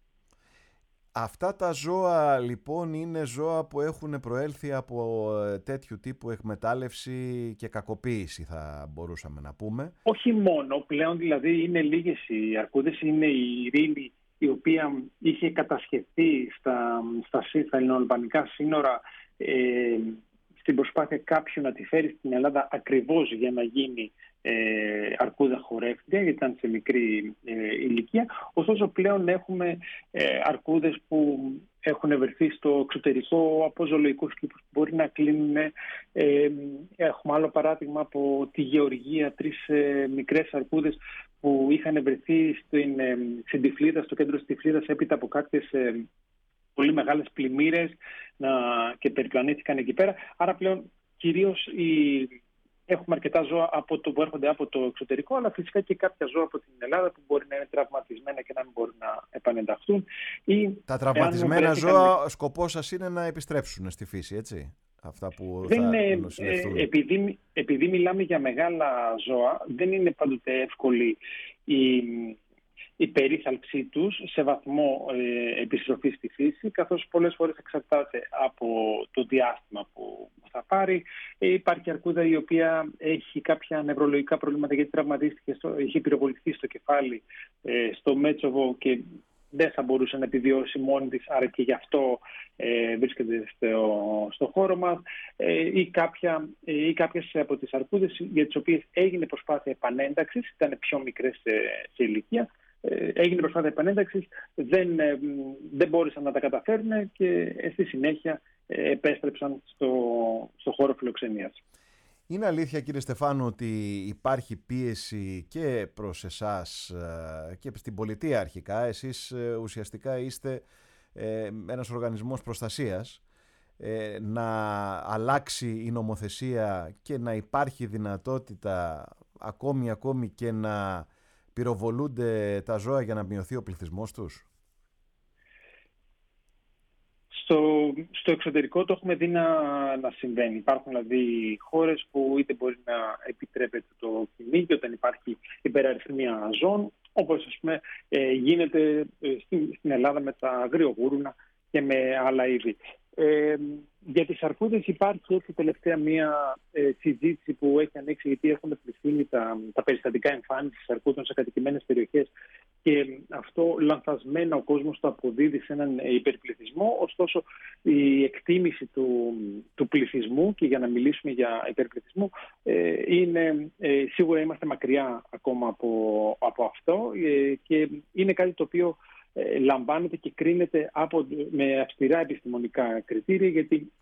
Αυτά τα ζώα λοιπόν είναι ζώα που έχουν προέλθει από τέτοιου τύπου εκμετάλλευση και κακοποίηση, θα μπορούσαμε να πούμε.
Όχι μόνο, πλέον δηλαδή είναι λίγες οι αρκούδες, είναι η ρήλη, η οποία είχε κατασχεθεί στα, στα, στα ελληνοαλβανικά σύνορα ε, στην προσπάθεια κάποιου να τη φέρει στην Ελλάδα ακριβώς για να γίνει ε, αρκούδα χορεύτρια, γιατί ήταν σε μικρή ε, ηλικία. Ωστόσο πλέον έχουμε ε, αρκούδες που έχουν βρεθεί στο εξωτερικό από ζωολογικούς κήπους που μπορεί να κλείνουν. Ε, έχουμε άλλο παράδειγμα από τη Γεωργία, τρεις ε, μικρές αρκούδες που είχαν βρεθεί στην, ε, στην Τυφλίδα, στο κέντρο της Τυφλίδας, έπειτα από κάποιες ε, πολύ μεγάλες πλημμύρες να, και περιπλανήθηκαν εκεί πέρα. Άρα πλέον κυρίως η, έχουμε αρκετά ζώα από το, που έρχονται από το εξωτερικό, αλλά φυσικά και κάποια ζώα από την Ελλάδα που μπορεί να είναι τραυματισμένα και να μην μπορούν να επανενταχθούν. Ή,
τα τραυματισμένα ζώα, να... σκοπός σας είναι να επιστρέψουν στη φύση, έτσι? Αυτά που
δεν
θα
είναι,
νοσηλευτούν.
Ε, επειδή, επειδή μιλάμε για μεγάλα ζώα, δεν είναι πάντοτε εύκολη η, η περίθαλψή τους σε βαθμό ε, επιστροφής στη φύση, καθώς πολλές φορές εξαρτάται από το διάστημα που θα πάρει. Ε, υπάρχει αρκούδα η οποία έχει κάποια νευρολογικά προβλήματα, γιατί τραυματίστηκε, στο, έχει πυροβοληθεί στο κεφάλι, ε, στο Μέτσοβο, και δεν θα μπορούσε να επιβιώσει μόνη της, άρα και γι' αυτό ε, βρίσκεται στο, στο χώρο μας, ε, ή, κάποια, ε, ή κάποιες από τις αρκούδες για τις οποίες έγινε προσπάθεια επανένταξης, ήταν πιο μικρές σε, σε ηλικία, ε, έγινε προσπάθεια επανένταξης, δεν, ε, δεν μπόρεσαν να τα καταφέρουν και ε, στη συνέχεια ε, επέστρεψαν στο, στο χώρο φιλοξενίας.
Είναι αλήθεια, κύριε Στεφάνου, ότι υπάρχει πίεση και προς εσάς και στην πολιτεία αρχικά? Εσείς ουσιαστικά είστε ένας οργανισμός προστασίας, να αλλάξει η νομοθεσία και να υπάρχει δυνατότητα ακόμη ακόμη και να πυροβολούνται τα ζώα για να μειωθεί ο πληθυσμός τους?
Στο, στο εξωτερικό το έχουμε δει να, να συμβαίνει. Υπάρχουν δηλαδή χώρες που είτε μπορεί να επιτρέπεται το κυνήγι όταν υπάρχει υπεραριθμία ζώων, όπως ας πούμε ε, γίνεται ε, στην, στην Ελλάδα με τα αγριογούρουνα και με άλλα είδη. Ε, για τις αρκούδες υπάρχει έτσι τελευταία μία ε, συζήτηση που έχει ανοίξει, γιατί έχουν πληθύνει τα, τα περιστατικά εμφάνισης αρκούδων σε κατοικημένες περιοχές, και αυτό λανθασμένα ο κόσμος το αποδίδει σε έναν υπερπληθυσμό. Ωστόσο η εκτίμηση του, του πληθυσμού, και για να μιλήσουμε για υπερπληθυσμό, ε, είναι ε, σίγουρα είμαστε μακριά ακόμα από, από αυτό, ε, και είναι κάτι το οποίο ε, λαμβάνεται και κρίνεται από, με αυστηρά επιστημονικά κριτήρια, γιατί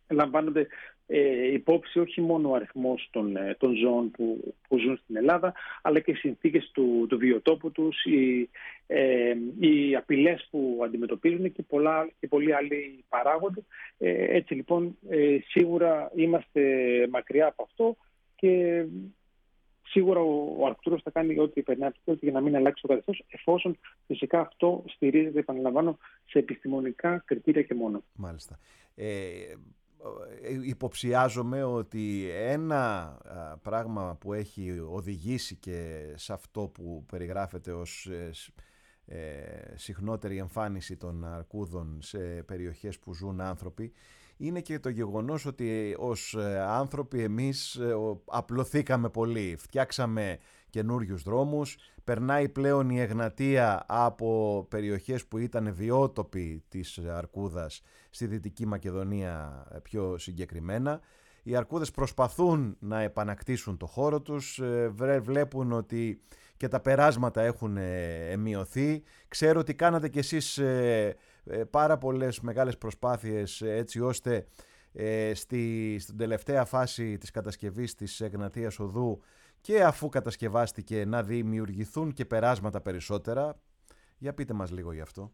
λαμβάνονται ε, υπόψη όχι μόνο ο αριθμός των, ε, των ζώων που, που ζουν στην Ελλάδα, αλλά και οι συνθήκες του, του βιοτόπου τους, οι, ε, οι απειλές που αντιμετωπίζουν και, πολλά, και πολλοί άλλοι παράγοντες. Ε, έτσι λοιπόν ε, σίγουρα είμαστε μακριά από αυτό και σίγουρα ο, ο Αρκτούρος θα κάνει ό,τι περνάει από το για να μην αλλάξει το καθεστώς, εφόσον φυσικά αυτό στηρίζεται, επαναλαμβάνω, σε επιστημονικά κριτήρια και μόνο.
Μάλιστα. Ε, υποψιάζομαι ότι ένα πράγμα που έχει οδηγήσει και σε αυτό που περιγράφεται ως ε, συχνότερη εμφάνιση των αρκούδων σε περιοχές που ζουν άνθρωποι είναι και το γεγονός ότι ως άνθρωποι εμείς απλωθήκαμε πολύ, φτιάξαμε καινούριους δρόμους, περνάει πλέον η Εγνατία από περιοχές που ήταν βιότοποι της αρκούδας στη Δυτική Μακεδονία πιο συγκεκριμένα. Οι αρκούδες προσπαθούν να επανακτήσουν το χώρο τους, βλέπουν ότι και τα περάσματα έχουν μειωθεί. Ξέρω ότι κάνατε κι εσείς πάρα πολλές μεγάλες προσπάθειες έτσι ώστε στη, στην τελευταία φάση της κατασκευής της Εγνατίας Οδού και αφού κατασκευάστηκε να δημιουργηθούν και περάσματα περισσότερα. Για πείτε μας λίγο γι' αυτό.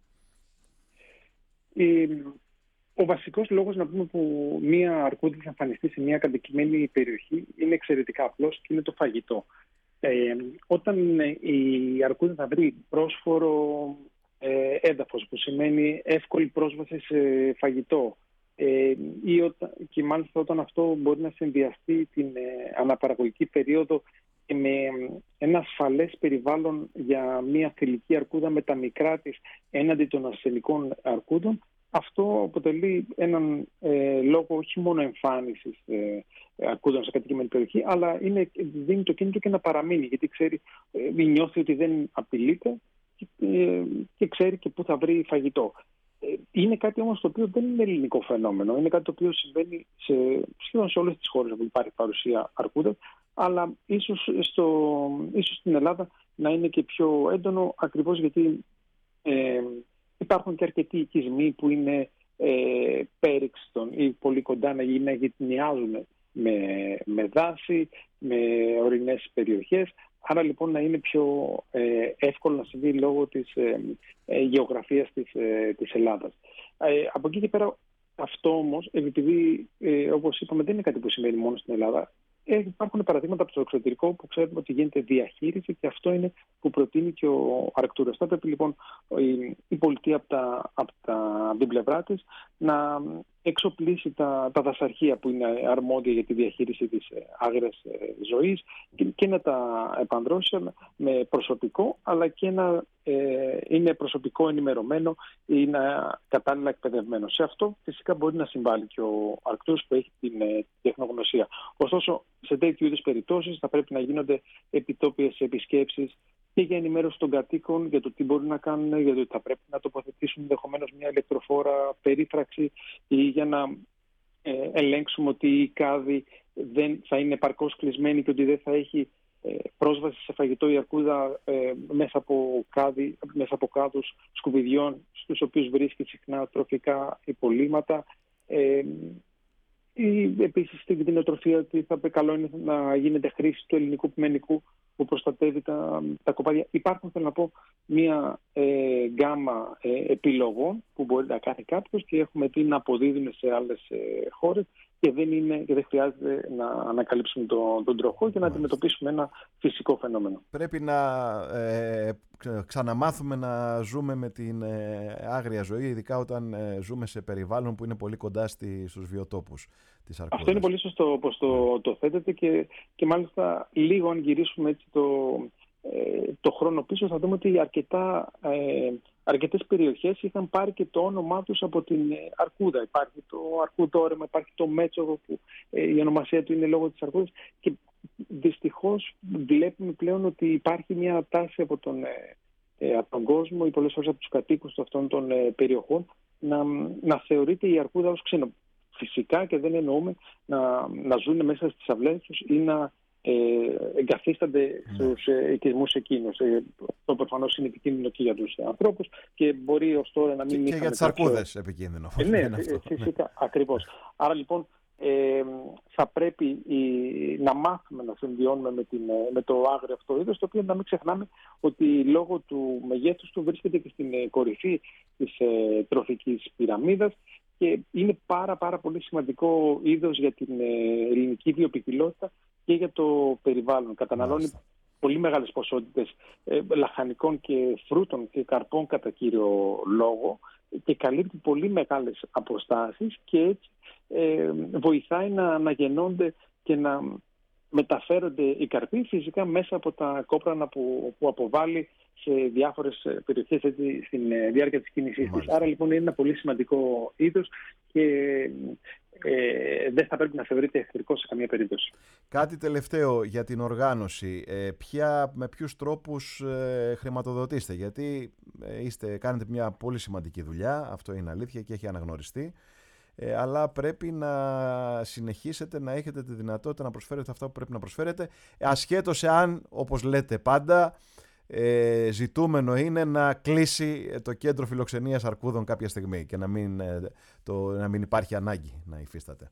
Η... Ο βασικός λόγος να πούμε που μία αρκούδα θα εμφανιστεί σε μία κατοικημένη περιοχή είναι εξαιρετικά απλός και είναι το φαγητό. Ε, όταν η αρκούδα θα βρει πρόσφορο ε, έδαφος, που σημαίνει εύκολη πρόσβαση σε φαγητό, ε, ή όταν, και μάλιστα όταν αυτό μπορεί να συνδυαστεί την ε, αναπαραγωγική περίοδο και με ένα ασφαλές περιβάλλον για μία θηλυκή αρκούδα με τα μικρά της έναντι των αρσενικών αρκούδων, αυτό αποτελεί έναν ε, λόγο όχι μόνο εμφάνισης ε, αρκούδων σε κατοικημένη περιοχή, αλλά είναι, δίνει το κίνητρο και να παραμείνει, γιατί ξέρει, ε, νιώθει ότι δεν απειλείται και, ε, και ξέρει και πού θα βρει φαγητό. Ε, είναι κάτι όμως το οποίο δεν είναι ελληνικό φαινόμενο, είναι κάτι το οποίο συμβαίνει σε, σχεδόν σε όλες τις χώρες όπου υπάρχει παρουσία αρκούδας, αλλά ίσως, στο, ίσως στην Ελλάδα να είναι και πιο έντονο, ακριβώς γιατί ε, υπάρχουν και αρκετοί οικισμοί που είναι ε, πέριξτον ή πολύ κοντά να γειτονιάζουν με, με δάση, με ορεινές περιοχές. Άρα λοιπόν να είναι πιο ε, εύκολο να συμβεί λόγω της ε, ε, γεωγραφίας της, ε, της Ελλάδας. Ε, από εκεί και πέρα αυτό όμως, επειδή ε, όπως είπαμε δεν είναι κάτι που σημαίνει μόνο στην Ελλάδα, ε, υπάρχουν παραδείγματα από το εξωτερικό που ξέρουμε ότι γίνεται διαχείριση και αυτό είναι που προτείνει και ο Αρκτούρας. Θα πρέπει λοιπόν η, η πολιτεία από, τα, από, τα, από την πλευρά της να εξοπλίσει τα, τα δασαρχεία που είναι αρμόδια για τη διαχείριση της άγριας ζωής και, και να τα επανδρώσει με προσωπικό, αλλά και να ε, είναι προσωπικό ενημερωμένο ή να κατάλληλα εκπαιδευμένο. Σε αυτό φυσικά μπορεί να συμβάλλει και ο Αρκτούρας που έχει την ε, τεχνογνωσία. Ωστόσο, σε τέτοιου είδους περιπτώσεις θα πρέπει να γίνονται επιτόπιες επισκέψεις και για ενημέρωση των κατοίκων για το τι μπορούν να κάνουν, για το ότι θα πρέπει να τοποθετήσουν ενδεχομένως μια ηλεκτροφόρα περίφραξη ή για να ε, ελέγξουμε ότι η κάδη δεν θα είναι επαρκώς κλεισμένη και ότι δεν θα έχει ε, πρόσβαση σε φαγητό η αρκούδα ε, μέσα, από κάδη, μέσα από κάδους σκουπιδιών στους οποίους βρίσκει συχνά τροφικά υπολείμματα. Ε, ή επίσης στην κτηνοτροφία ότι θα καλό είναι να γίνεται χρήση του ελληνικού πιμενικού που προστατεύει τα, τα κοπάδια. Υπάρχουν, θέλω να πω, μία ε, γκάμα ε, επιλογών που μπορεί να κάνει κάποιος και έχουμε δει να αποδίδουν σε άλλες ε, χώρες και δεν, είναι, και δεν χρειάζεται να ανακαλύψουμε τον, τον τροχό και να αντιμετωπίσουμε ένα φυσικό φαινόμενο.
Πρέπει να ε, ξαναμάθουμε να ζούμε με την ε, άγρια ζωή, ειδικά όταν ε, ζούμε σε περιβάλλον που είναι πολύ κοντά στη, στους βιοτόπους της αρκούδας. Αυτό
είναι πολύ σωστό όπως το, το θέτετε και, και μάλιστα λίγο αν γυρίσουμε έτσι το, ε, το χρόνο πίσω θα δούμε ότι αρκετά, ε, αρκετές περιοχές είχαν πάρει και το όνομά τους από την αρκούδα. Υπάρχει το αρκουδόρεμα, υπάρχει το Μέτσοβο που ε, η ονομασία του είναι λόγω της αρκούδας και δυστυχώς βλέπουμε πλέον ότι υπάρχει μια τάση από τον, ε, από τον κόσμο ή πολλές φορές από τους κατοίκους αυτών των ε, περιοχών να, να θεωρείται η αρκούδα ως ξένο. Φυσικά και δεν εννοούμε να, να ζουν μέσα στις αυλές τους ή να ε, εγκαθίστανται
Ναι.
στους ε, οικισμούς εκείνους. Ε, αυτό προφανώς είναι επικίνδυνο και για τους ανθρώπους και μπορεί ως τώρα να μην
Και, και
είχαμε
για τις
κάποιο-
αρκούδες επικίνδυνο.
Ε, ναι,
είναι
φυ-
αυτό. Ναι.
φυσικά, ακριβώς. Άρα λοιπόν ε, θα πρέπει η, να μάθουμε να συνδυώνουμε με, την, ε, με το άγριο αυτό είδος, το οποίο να μην ξεχνάμε ότι λόγω του μεγέθους του βρίσκεται και στην ε, κορυφή της ε, τροφικής πυραμίδας και είναι πάρα πάρα πολύ σημαντικό είδος για την ε, ελληνική βιοποικιλότητα και για το περιβάλλον. Καταναλώνει
Μάλιστα.
πολύ μεγάλες ποσότητες ε, λαχανικών και φρούτων και καρπών κατά κύριο λόγο και καλύπτει πολύ μεγάλες αποστάσεις και έτσι ε, βοηθάει να, να γεννώνται και να μεταφέρονται οι καρποί φυσικά μέσα από τα κόπρανα που, που αποβάλλει σε διάφορες περιοχές έτσι, στην ε, διάρκεια της κίνησής της.
Μάλιστα.
Άρα λοιπόν είναι ένα πολύ σημαντικό είδος και ε, δεν θα πρέπει να θεωρείται εχθρικό σε καμία περίπτωση.
Κάτι τελευταίο για την οργάνωση. Ε, ποια, με ποιους τρόπους ε, χρηματοδοτήστε, γιατί ε, είστε, κάνετε μια πολύ σημαντική δουλειά, αυτό είναι αλήθεια και έχει αναγνωριστεί, ε, αλλά πρέπει να συνεχίσετε να έχετε τη δυνατότητα να προσφέρετε αυτά που πρέπει να προσφέρετε, ασχέτως εάν, όπως λέτε πάντα, ε, ζητούμενο είναι να κλείσει το κέντρο φιλοξενίας αρκούδων κάποια στιγμή και να μην, ε, το, να μην υπάρχει ανάγκη να υφίσταται.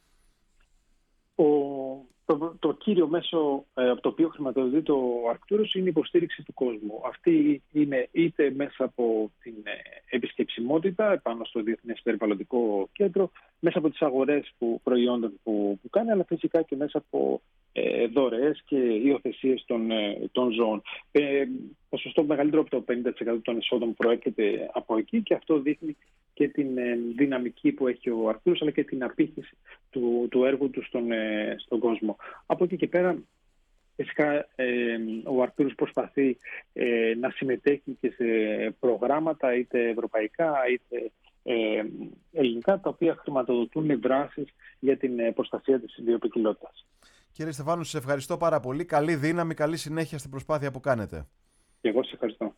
Ο, το, το κύριο μέσο ε, από το οποίο χρηματοδοτεί το Αρκτούρος είναι η υποστήριξη του κόσμου. Αυτή είναι είτε μέσα από την ε, επισκεψιμότητα επάνω στο Διεθνές Περιβαλλοντικό Κέντρο, μέσα από τις αγορές που, προϊόντων που, που κάνει, αλλά φυσικά και μέσα από ε, δωρεές και υιοθεσίες των, ε, των ζώων. Ε, ποσοστό μεγαλύτερο από το πενήντα τοις εκατό των εισόδων προέρχεται από εκεί και αυτό δείχνει και την ε, δυναμική που έχει ο Αρκτούρος αλλά και την απήχηση του, του έργου του στον, ε, στον κόσμο. Από εκεί και πέρα φυσικά ε, ο Αρκτούρος προσπαθεί ε, να συμμετέχει και σε προγράμματα είτε ευρωπαϊκά είτε ε, ελληνικά τα οποία χρηματοδοτούν δράσεις για την ε, προστασία της βιοποικιλότητας.
Κύριε Στεφάνου, σας ευχαριστώ πάρα πολύ. Καλή δύναμη, καλή συνέχεια στην προσπάθεια που κάνετε.
Και εγώ σας ευχαριστώ.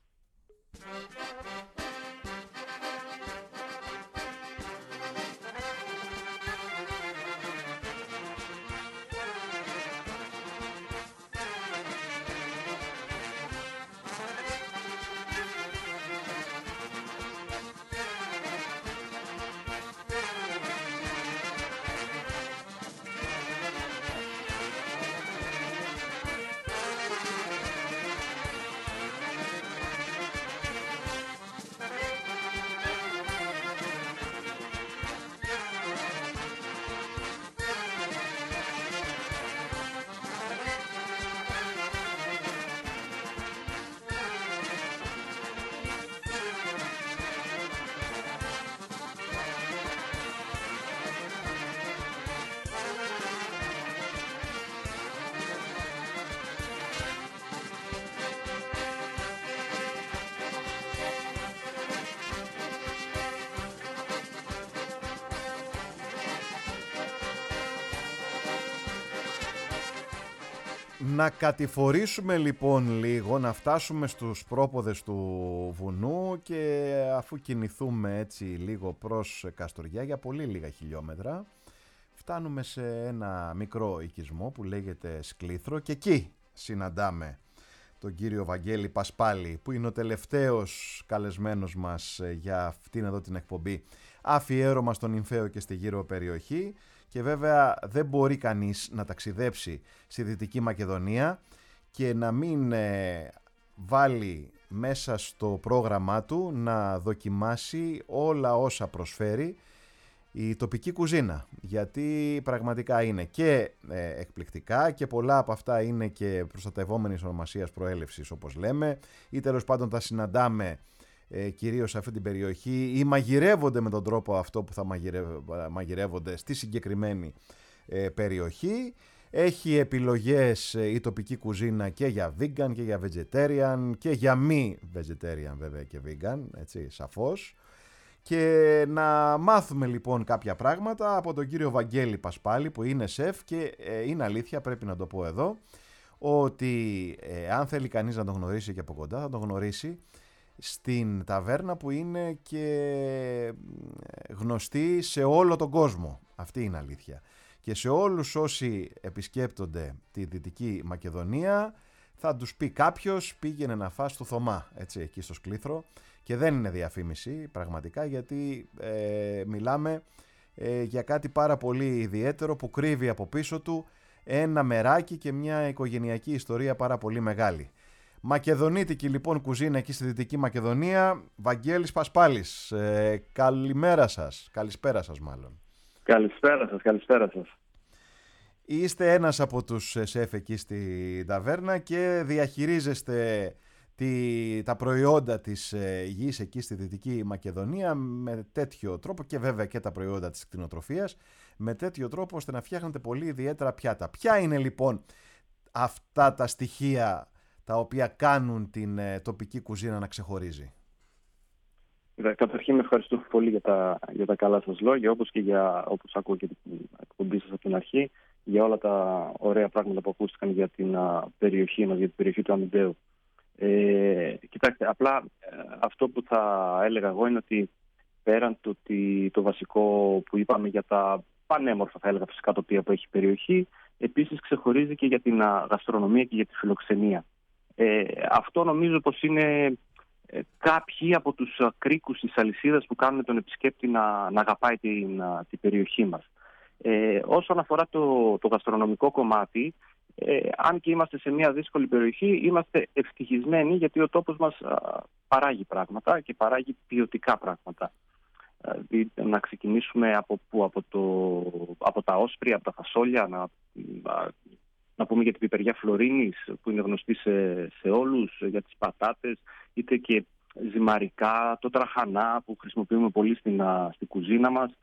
Να κατηφορήσουμε λοιπόν λίγο, να φτάσουμε στους πρόποδες του βουνού και αφού κινηθούμε έτσι λίγο προς Καστοριά για πολύ λίγα χιλιόμετρα φτάνουμε σε ένα μικρό οικισμό που λέγεται Σκλήθρο και εκεί συναντάμε τον κύριο Βαγγέλη Πασπάλη που είναι ο τελευταίος καλεσμένος μας για αυτήν εδώ την εκπομπή, αφιέρωμα στον Νυμφαίο και στη γύρω περιοχή. Και βέβαια δεν μπορεί κανείς να ταξιδέψει στη Δυτική Μακεδονία και να μην ε, βάλει μέσα στο πρόγραμμά του να δοκιμάσει όλα όσα προσφέρει η τοπική κουζίνα. Γιατί πραγματικά είναι και ε, εκπληκτικά και πολλά από αυτά είναι και προστατευόμενης ονομασίας προέλευσης όπως λέμε ή τέλος πάντων τα συναντάμε Ε, κυρίως σε αυτή την περιοχή ή μαγειρεύονται με τον τρόπο αυτό που θα μαγειρε... μαγειρεύονται στη συγκεκριμένη ε, περιοχή. Έχει επιλογές ε, η τοπική κουζίνα και για vegan και για vegetarian και για μη vegetarian βέβαια και vegan, έτσι σαφώς. Και να μάθουμε λοιπόν κάποια πράγματα από τον κύριο Βαγγέλη Πασπάλη που είναι σεφ και ε, είναι αλήθεια, πρέπει να το πω εδώ, ότι ε, αν θέλει κανείς να τον γνωρίσει και από κοντά θα τον γνωρίσει στην ταβέρνα που είναι και γνωστή σε όλο τον κόσμο. Αυτή είναι αλήθεια. Και σε όλους όσοι επισκέπτονται τη Δυτική Μακεδονία θα τους πει κάποιος πήγαινε να φας το Θωμά, έτσι, εκεί στο Σκλήθρο, και δεν είναι διαφήμιση πραγματικά, γιατί ε, μιλάμε ε, για κάτι πάρα πολύ ιδιαίτερο που κρύβει από πίσω του ένα μεράκι και μια οικογενειακή ιστορία πάρα πολύ μεγάλη. Μακεδονίτικη λοιπόν κουζίνα εκεί στη Δυτική Μακεδονία. Βαγγέλης Πασπάλης, ε, καλημέρα σας, καλησπέρα σας μάλλον.
Καλησπέρα σας, καλησπέρα σας.
Είστε ένας από τους σεφ εκεί στη ταβέρνα και διαχειρίζεστε τη, τα προϊόντα της γης εκεί στη Δυτική Μακεδονία με τέτοιο τρόπο, και βέβαια και τα προϊόντα της κτηνοτροφίας, με τέτοιο τρόπο ώστε να φτιάχνετε πολύ ιδιαίτερα πιάτα. Ποια είναι λοιπόν αυτά τα στοιχεία τα οποία κάνουν την τοπική κουζίνα να ξεχωρίζει?
Καταρχήν ευχαριστώ πολύ για τα, για τα καλά σας λόγια, όπως και για, όπως ακούω και την εκπομπή σας από την αρχή, για όλα τα ωραία πράγματα που ακούστηκαν για την α, περιοχή μας, για την περιοχή του Αμυντέου. Ε, κοιτάξτε, απλά αυτό που θα έλεγα εγώ είναι ότι πέραν το, ότι, το βασικό που είπαμε για τα πανέμορφα, θα έλεγα, φυσικά τοπία που έχει η περιοχή, επίσης ξεχωρίζει και για την α, γαστρονομία και για τη φιλοξενία. Ε, αυτό νομίζω πως είναι ε, κάποιοι από τους α, κρίκους της αλυσίδας που κάνουν τον επισκέπτη να, να αγαπάει την, α, την περιοχή μας. Ε, όσον αφορά το, το γαστρονομικό κομμάτι, ε, αν και είμαστε σε μια δύσκολη περιοχή, είμαστε ευτυχισμένοι, γιατί ο τόπος μας α, παράγει πράγματα και παράγει ποιοτικά πράγματα. Δηλαδή, να ξεκινήσουμε από, που, από, το, από τα όσπρια, από τα φασόλια, να, να, να πούμε για την πιπεριά Φλωρίνης που είναι γνωστή σε, σε όλους, για τις πατάτες, είτε και ζυμαρικά, το τραχανά που χρησιμοποιούμε πολύ στην, στην κουζίνα μας,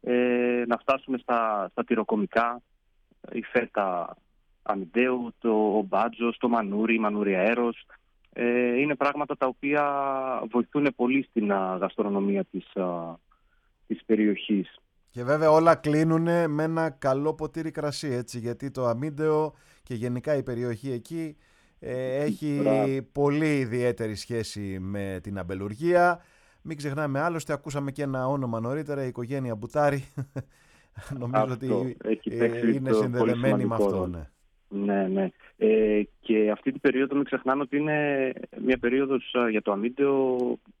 ε, να φτάσουμε στα, στα τυροκομικά, η φέτα Αμυντέου, το μπάτζο, το μανούρι, η μανούρι αέρος. Ε, είναι πράγματα τα οποία βοηθούν πολύ στην α, γαστρονομία της, α, της περιοχής.
Και βέβαια όλα κλείνουν με ένα καλό ποτήρι κρασί, έτσι, γιατί το Αμύντεο και γενικά η περιοχή εκεί ε, έχει Μπράβο. πολύ ιδιαίτερη σχέση με την αμπελουργία. Μην ξεχνάμε άλλωστε, ακούσαμε και ένα όνομα νωρίτερα, η οικογένεια Μπουτάρη. Νομίζω αυτό, ότι ε, είναι συνδεδεμένη με αυτό. Ναι.
Ναι, ναι. Ε, και αυτή την περίοδο μην ξεχνάμε ότι είναι μια περίοδος για το Αμύντεο,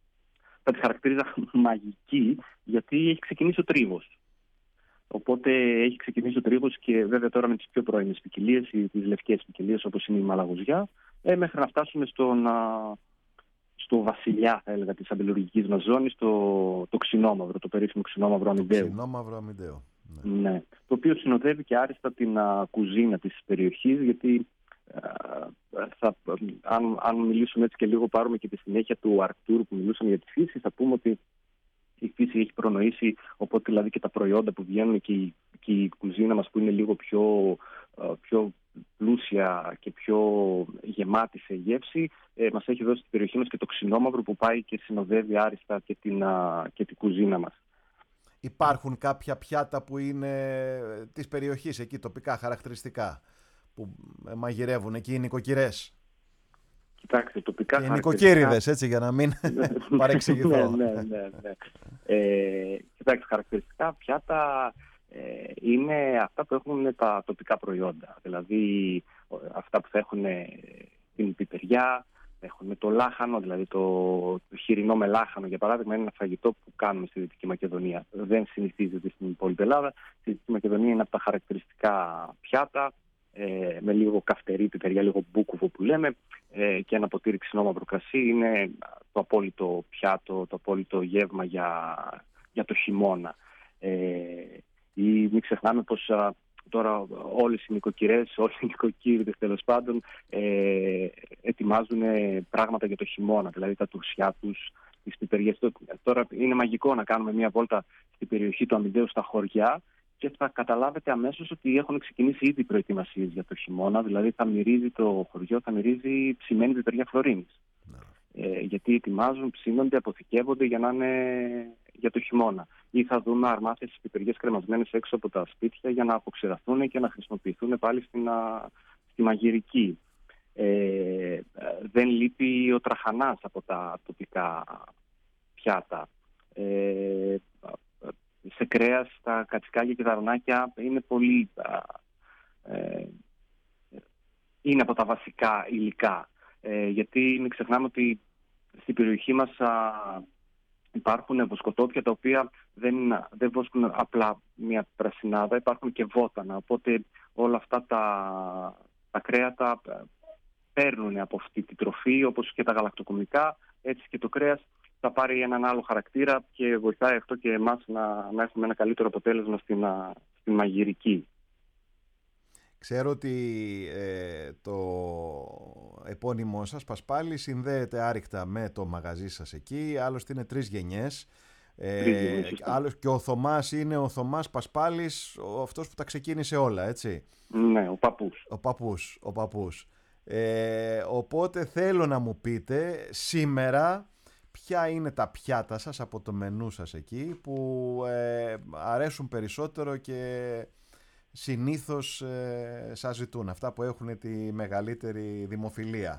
θα τη χαρακτηρίζα μαγική, γιατί έχει ξεκινήσει ο τρίβος. Οπότε έχει ξεκινήσει ο τρίβος και βέβαια τώρα με τις πιο πρώιμες ποικιλίες, τις λευκές ποικιλίες όπως είναι η μαλαγουζιά, ε, μέχρι να φτάσουμε στον, α, στο βασιλιά, θα έλεγα, της αμπελουργικής μας ζώνης, το, το ξινόμαυρο, το περίφημο ξινόμαυρο Αμυντέου.
Το ξινόμαυρο Αμυντέου.
Ναι. ναι. Το οποίο συνοδεύει και άριστα την α, κουζίνα της περιοχής, γιατί α, θα, αν, αν μιλήσουμε έτσι και λίγο, πάρουμε και τη συνέχεια του Αρκτούρ που μιλούσαμε για τη φύση, θα πούμε ότι η φύση έχει προνοήσει, οπότε δηλαδή και τα προϊόντα που βγαίνουν και η, και η κουζίνα μας που είναι λίγο πιο, πιο πλούσια και πιο γεμάτη σε γεύση, ε, μας έχει δώσει στην περιοχή μας και το ξινόμαυρο που πάει και συνοδεύει άριστα και την, α, και την κουζίνα μας.
Υπάρχουν κάποια πιάτα που είναι της περιοχής εκεί, τοπικά χαρακτηριστικά, που μαγειρεύουν εκεί οι νοικοκυρές?
Κοιτάξτε, τοπικά
και οι νοικοκύριδες, έτσι, για να μην παρεξηγηθώ.
ναι, ναι, ναι, ναι. Ε, κοιτάξτε, χαρακτηριστικά πιάτα ε, είναι αυτά που έχουν τα τοπικά προϊόντα. Δηλαδή αυτά που θα έχουν την πιπεριά, έχουμε το λάχανο, δηλαδή το, το χοιρινό με λάχανο, για παράδειγμα, είναι ένα φαγητό που κάνουμε στη Δυτική Μακεδονία. Δεν συνηθίζεται στην υπόλοιπη Ελλάδα. Στη Δυτική Μακεδονία είναι από τα χαρακτηριστικά πιάτα, ε, με λίγο καυτερή πιπεριά, λίγο μπούκουβο που λέμε, ε, και ένα ποτήρι ξινόμαυρο κρασί. Είναι το απόλυτο πιάτο, το απόλυτο γεύμα για, για το χειμώνα. Ε, ή μην ξεχνάμε πως α, τώρα όλες οι νοικοκυρές, όλοι οι νοικοκύριδες τέλος πάντων, ε, ετοιμάζουν πράγματα για το χειμώνα, δηλαδή τα τουρσιά τους, τις πιπεριές. Τώρα είναι μαγικό να κάνουμε μια βόλτα στην περιοχή του Αμυντέου στα χωριά και θα καταλάβετε αμέσως ότι έχουν ξεκινήσει ήδη προετοιμασίες για το χειμώνα, δηλαδή θα μυρίζει το χωριό, θα μυρίζει ψημένη πιπεριά Φλωρίνης. Ε, γιατί ετοιμάζουν, ψήνονται, αποθηκεύονται για να είναι για το χειμώνα. Ή θα δούμε αρμάθιες πιπεριές κρεμασμένες έξω από τα σπίτια για να αποξεραφθούν και να χρησιμοποιηθούν πάλι στην, α, στη μαγειρική. Ε, δεν λείπει ο τραχανάς από τα τοπικά πιάτα. Ε, σε κρέας, τα κατσικάκια και τα αρνάκια είναι πολύ... Ε, είναι από τα βασικά υλικά. Ε, γιατί μην ξεχνάμε ότι στην περιοχή μας α, υπάρχουν βοσκοτόπια τα οποία δεν, δεν βόσκουν απλά μια πρασινάδα, υπάρχουν και βότανα. Οπότε όλα αυτά τα, τα κρέατα παίρνουν από αυτή τη τροφή, όπως και τα γαλακτοκομικά, έτσι και το κρέας θα πάρει έναν άλλο χαρακτήρα και βοηθάει αυτό και εμάς να, να έχουμε ένα καλύτερο αποτέλεσμα στην, στην μαγειρική.
Ξέρω ότι ε, το επώνυμό σας, Πασπάλη, συνδέεται άρρηκτα με το μαγαζί σας εκεί, άλλωστε είναι τρεις γενιές. Ε, άλλος, και ο Θωμάς είναι ο Θωμάς Πασπάλης, ο, αυτός που τα ξεκίνησε όλα, έτσι.
Ναι, ο παππούς.
Ο παππούς, ο παππούς. Ε, οπότε θέλω να μου πείτε σήμερα ποια είναι τα πιάτα σας από το μενού σας εκεί που ε, αρέσουν περισσότερο και συνήθως ε, σας ζητούν, αυτά που έχουν τη μεγαλύτερη δημοφιλία.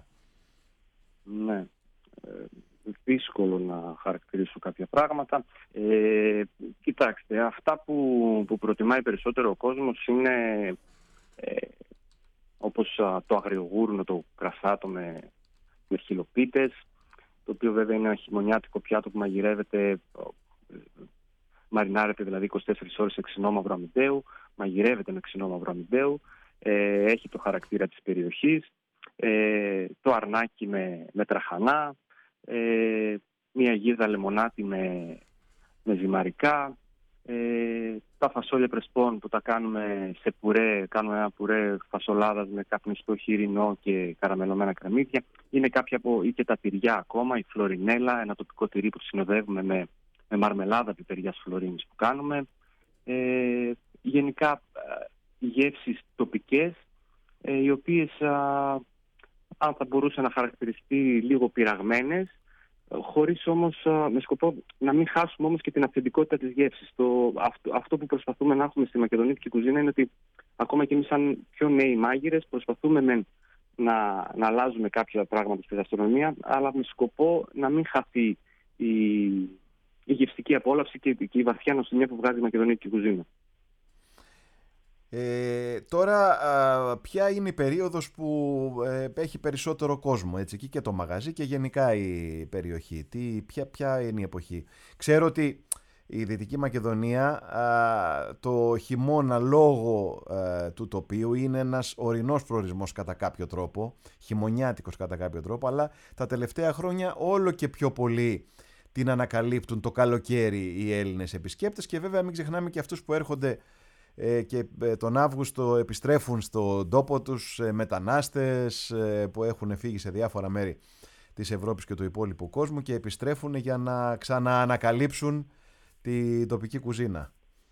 Ναι, ε, δύσκολο να χαρακτηρίσω κάποια πράγματα. Ε, κοιτάξτε, αυτά που, που προτιμάει περισσότερο ο κόσμος είναι ε, όπως α, το αγριογούρνο, το κρασάτο με, με χιλοπίτες, το οποίο βέβαια είναι ένα χειμωνιάτικο πιάτο που μαγειρεύεται, μαρινάρεται δηλαδή είκοσι τέσσερις ώρες σε ξινό μαύρο αμυντέου, μαγειρεύεται με ξινό μαύρο αμυντέου, ε, έχει το χαρακτήρα της περιοχής, ε, το αρνάκι με, με τραχανά, ε, μια γίδα λεμονάτι με, με ζυμαρικά, ε, τα φασόλια πρεσπών που τα κάνουμε σε πουρέ, κάνουμε ένα πουρέ φασολάδας με καπνιστό χοιρινό και καραμελωμένα κρεμμύδια. Είναι κάποια από, ή και τα τυριά ακόμα, η φλωρινέλα, ένα τοπικό τυρί που συνοδεύουμε με, με μαρμελάδα πιπεριάς φλωρίνης που κάνουμε. Ε, γενικά γεύσεις τοπικές, ε, οι οποίες α, αν θα μπορούσε να χαρακτηριστεί λίγο πειραγμένες, χωρίς όμως, με σκοπό να μην χάσουμε όμως και την αυθεντικότητα της γεύσης. Το, αυτό, αυτό που προσπαθούμε να έχουμε στη μακεδονίτικη κουζίνα είναι ότι ακόμα και εμείς σαν πιο νέοι μάγειρες προσπαθούμε με, να, να αλλάζουμε κάποια πράγματα στη γαστρονομία, αλλά με σκοπό να μην χαθεί η, η γευστική απόλαυση και, και η βαθιά νοστιμιά που βγάζει η μακεδονίτικη κουζίνα.
Ε, τώρα α, ποια είναι η περίοδος που ε, έχει περισσότερο κόσμο, έτσι, εκεί και το μαγαζί και γενικά η περιοχή, τι, ποια, ποια είναι η εποχή? Ξέρω ότι η Δυτική Μακεδονία α, το χειμώνα λόγω α, του τοπίου είναι ένας ορεινός προορισμός κατά κάποιο τρόπο, χειμωνιάτικος κατά κάποιο τρόπο, αλλά τα τελευταία χρόνια όλο και πιο πολύ την ανακαλύπτουν το καλοκαίρι οι Έλληνες επισκέπτες και βέβαια μην ξεχνάμε και αυτούς που έρχονται και τον Αύγουστο επιστρέφουν στον τόπο τους, μετανάστες που έχουν φύγει σε διάφορα μέρη της Ευρώπης και του υπόλοιπου κόσμου και επιστρέφουν για να ξαναανακαλύψουν τη τοπική κουζίνα.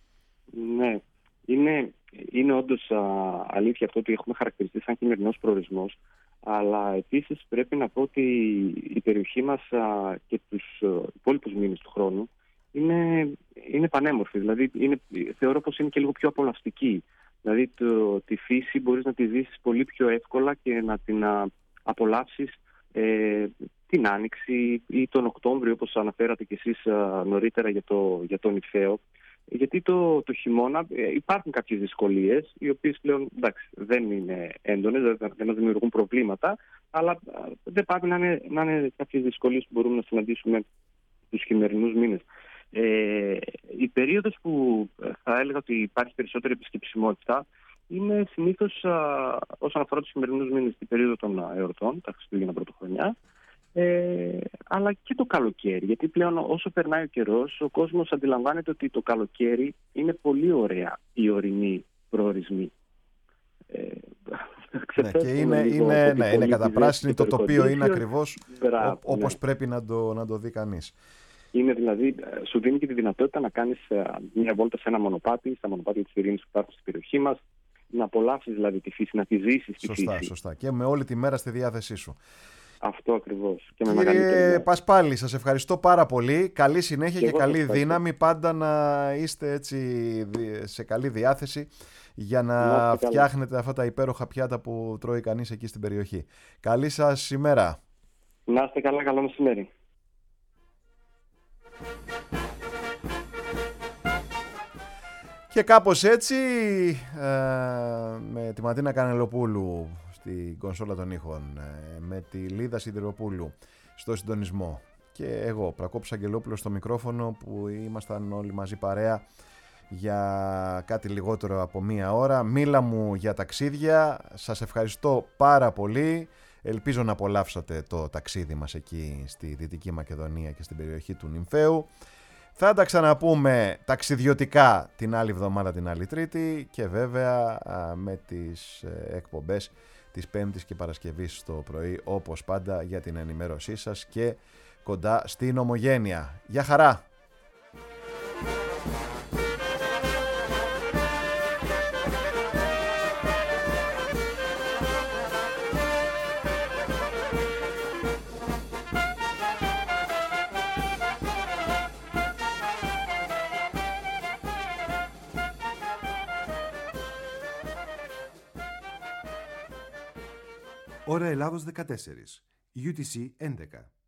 Ναι, είναι, είναι όντως α, αλήθεια αυτό ότι έχουμε χαρακτηριστεί σαν χειμερινός προορισμός, αλλά επίσης πρέπει να πω ότι η περιοχή μας α, και τους υπόλοιπους μήνες του χρόνου είναι, είναι πανέμορφη, δηλαδή είναι, θεωρώ πως είναι και λίγο πιο απολαυστική. Δηλαδή το, τη φύση μπορείς να τη ζήσεις πολύ πιο εύκολα και να την α, απολαύσεις ε, την Άνοιξη ή τον Οκτώβριο, όπως αναφέρατε κι εσείς α, νωρίτερα για, το, για τον Ιφαίο. Γιατί το, το χειμώνα ε, υπάρχουν κάποιες δυσκολίες, οι οποίες πλέον εντάξει, δεν είναι έντονες, δεν, δεν δημιουργούν προβλήματα, αλλά α, δεν πάει να είναι, να είναι κάποιες δυσκολίες που μπορούμε να συναντήσουμε τους χειμερινούς μήνες. Ε, η περίοδος που θα έλεγα ότι υπάρχει περισσότερη επισκεψιμότητα είναι συνήθως α, όσον αφορά τους χειμερινούς μήνες την περίοδο των εορτών, τα Χριστούγεννα Πρωτοχρονιά, ε, αλλά και το καλοκαίρι. Γιατί πλέον όσο περνάει ο καιρός, ο κόσμος αντιλαμβάνεται ότι το καλοκαίρι είναι πολύ ωραία η ορεινή προορισμοί. Ε,
ναι, και είναι, είναι, ναι, είναι καταπράσινη, το τοπίο είναι ακριβώς
Μπράβο,
όπως
ναι. πρέπει
να το, να το δει κανείς.
Είναι δηλαδή, σου δίνει και τη δυνατότητα να κάνεις μια βόλτα σε ένα μονοπάτι, στα μονοπάτια της ειρήνης που υπάρχουν στην περιοχή μας, να απολαύσεις δηλαδή τη φύση, να τη ζήσεις τη
σωστά,
φύση.
Σωστά, και με όλη τη μέρα στη διάθεσή σου.
Αυτό ακριβώς. Και με
Κύριε Πασπάλη, σας ευχαριστώ πάρα πολύ. Καλή συνέχεια και,
και
καλή δύναμη. Πάντα να είστε έτσι σε καλή διάθεση για να, να φτιάχνετε καλά αυτά τα υπέροχα πιάτα που τρώει κανείς εκεί στην περιοχή. Καλή σας ημέρα.
Να είστε καλά, καλό μεσημέρι.
Και κάπως έτσι, ε, με τη Ματίνα Κανελοπούλου στην κονσόλα των ήχων, ε, με τη Λίδα Σιδηροπούλου στο συντονισμό και εγώ, Πρακόπης Αγγελόπουλος, στο μικρόφωνο, που ήμασταν όλοι μαζί παρέα για κάτι λιγότερο από μία ώρα. Μίλα μου για ταξίδια. Σας ευχαριστώ πάρα πολύ. Ελπίζω να απολαύσατε το ταξίδι μας εκεί στη Δυτική Μακεδονία και στην περιοχή του Νυμφαίου. Θα τα ξαναπούμε ταξιδιωτικά την άλλη εβδομάδα, την άλλη Τρίτη, και βέβαια με τις εκπομπές της Πέμπτης και Παρασκευής το πρωί, όπως πάντα, για την ενημέρωσή σας και κοντά στην ομογένεια. Γεια χαρά!
Ώρα Ελλάδος δεκατέσσερα, γιου τι σι έντεκα.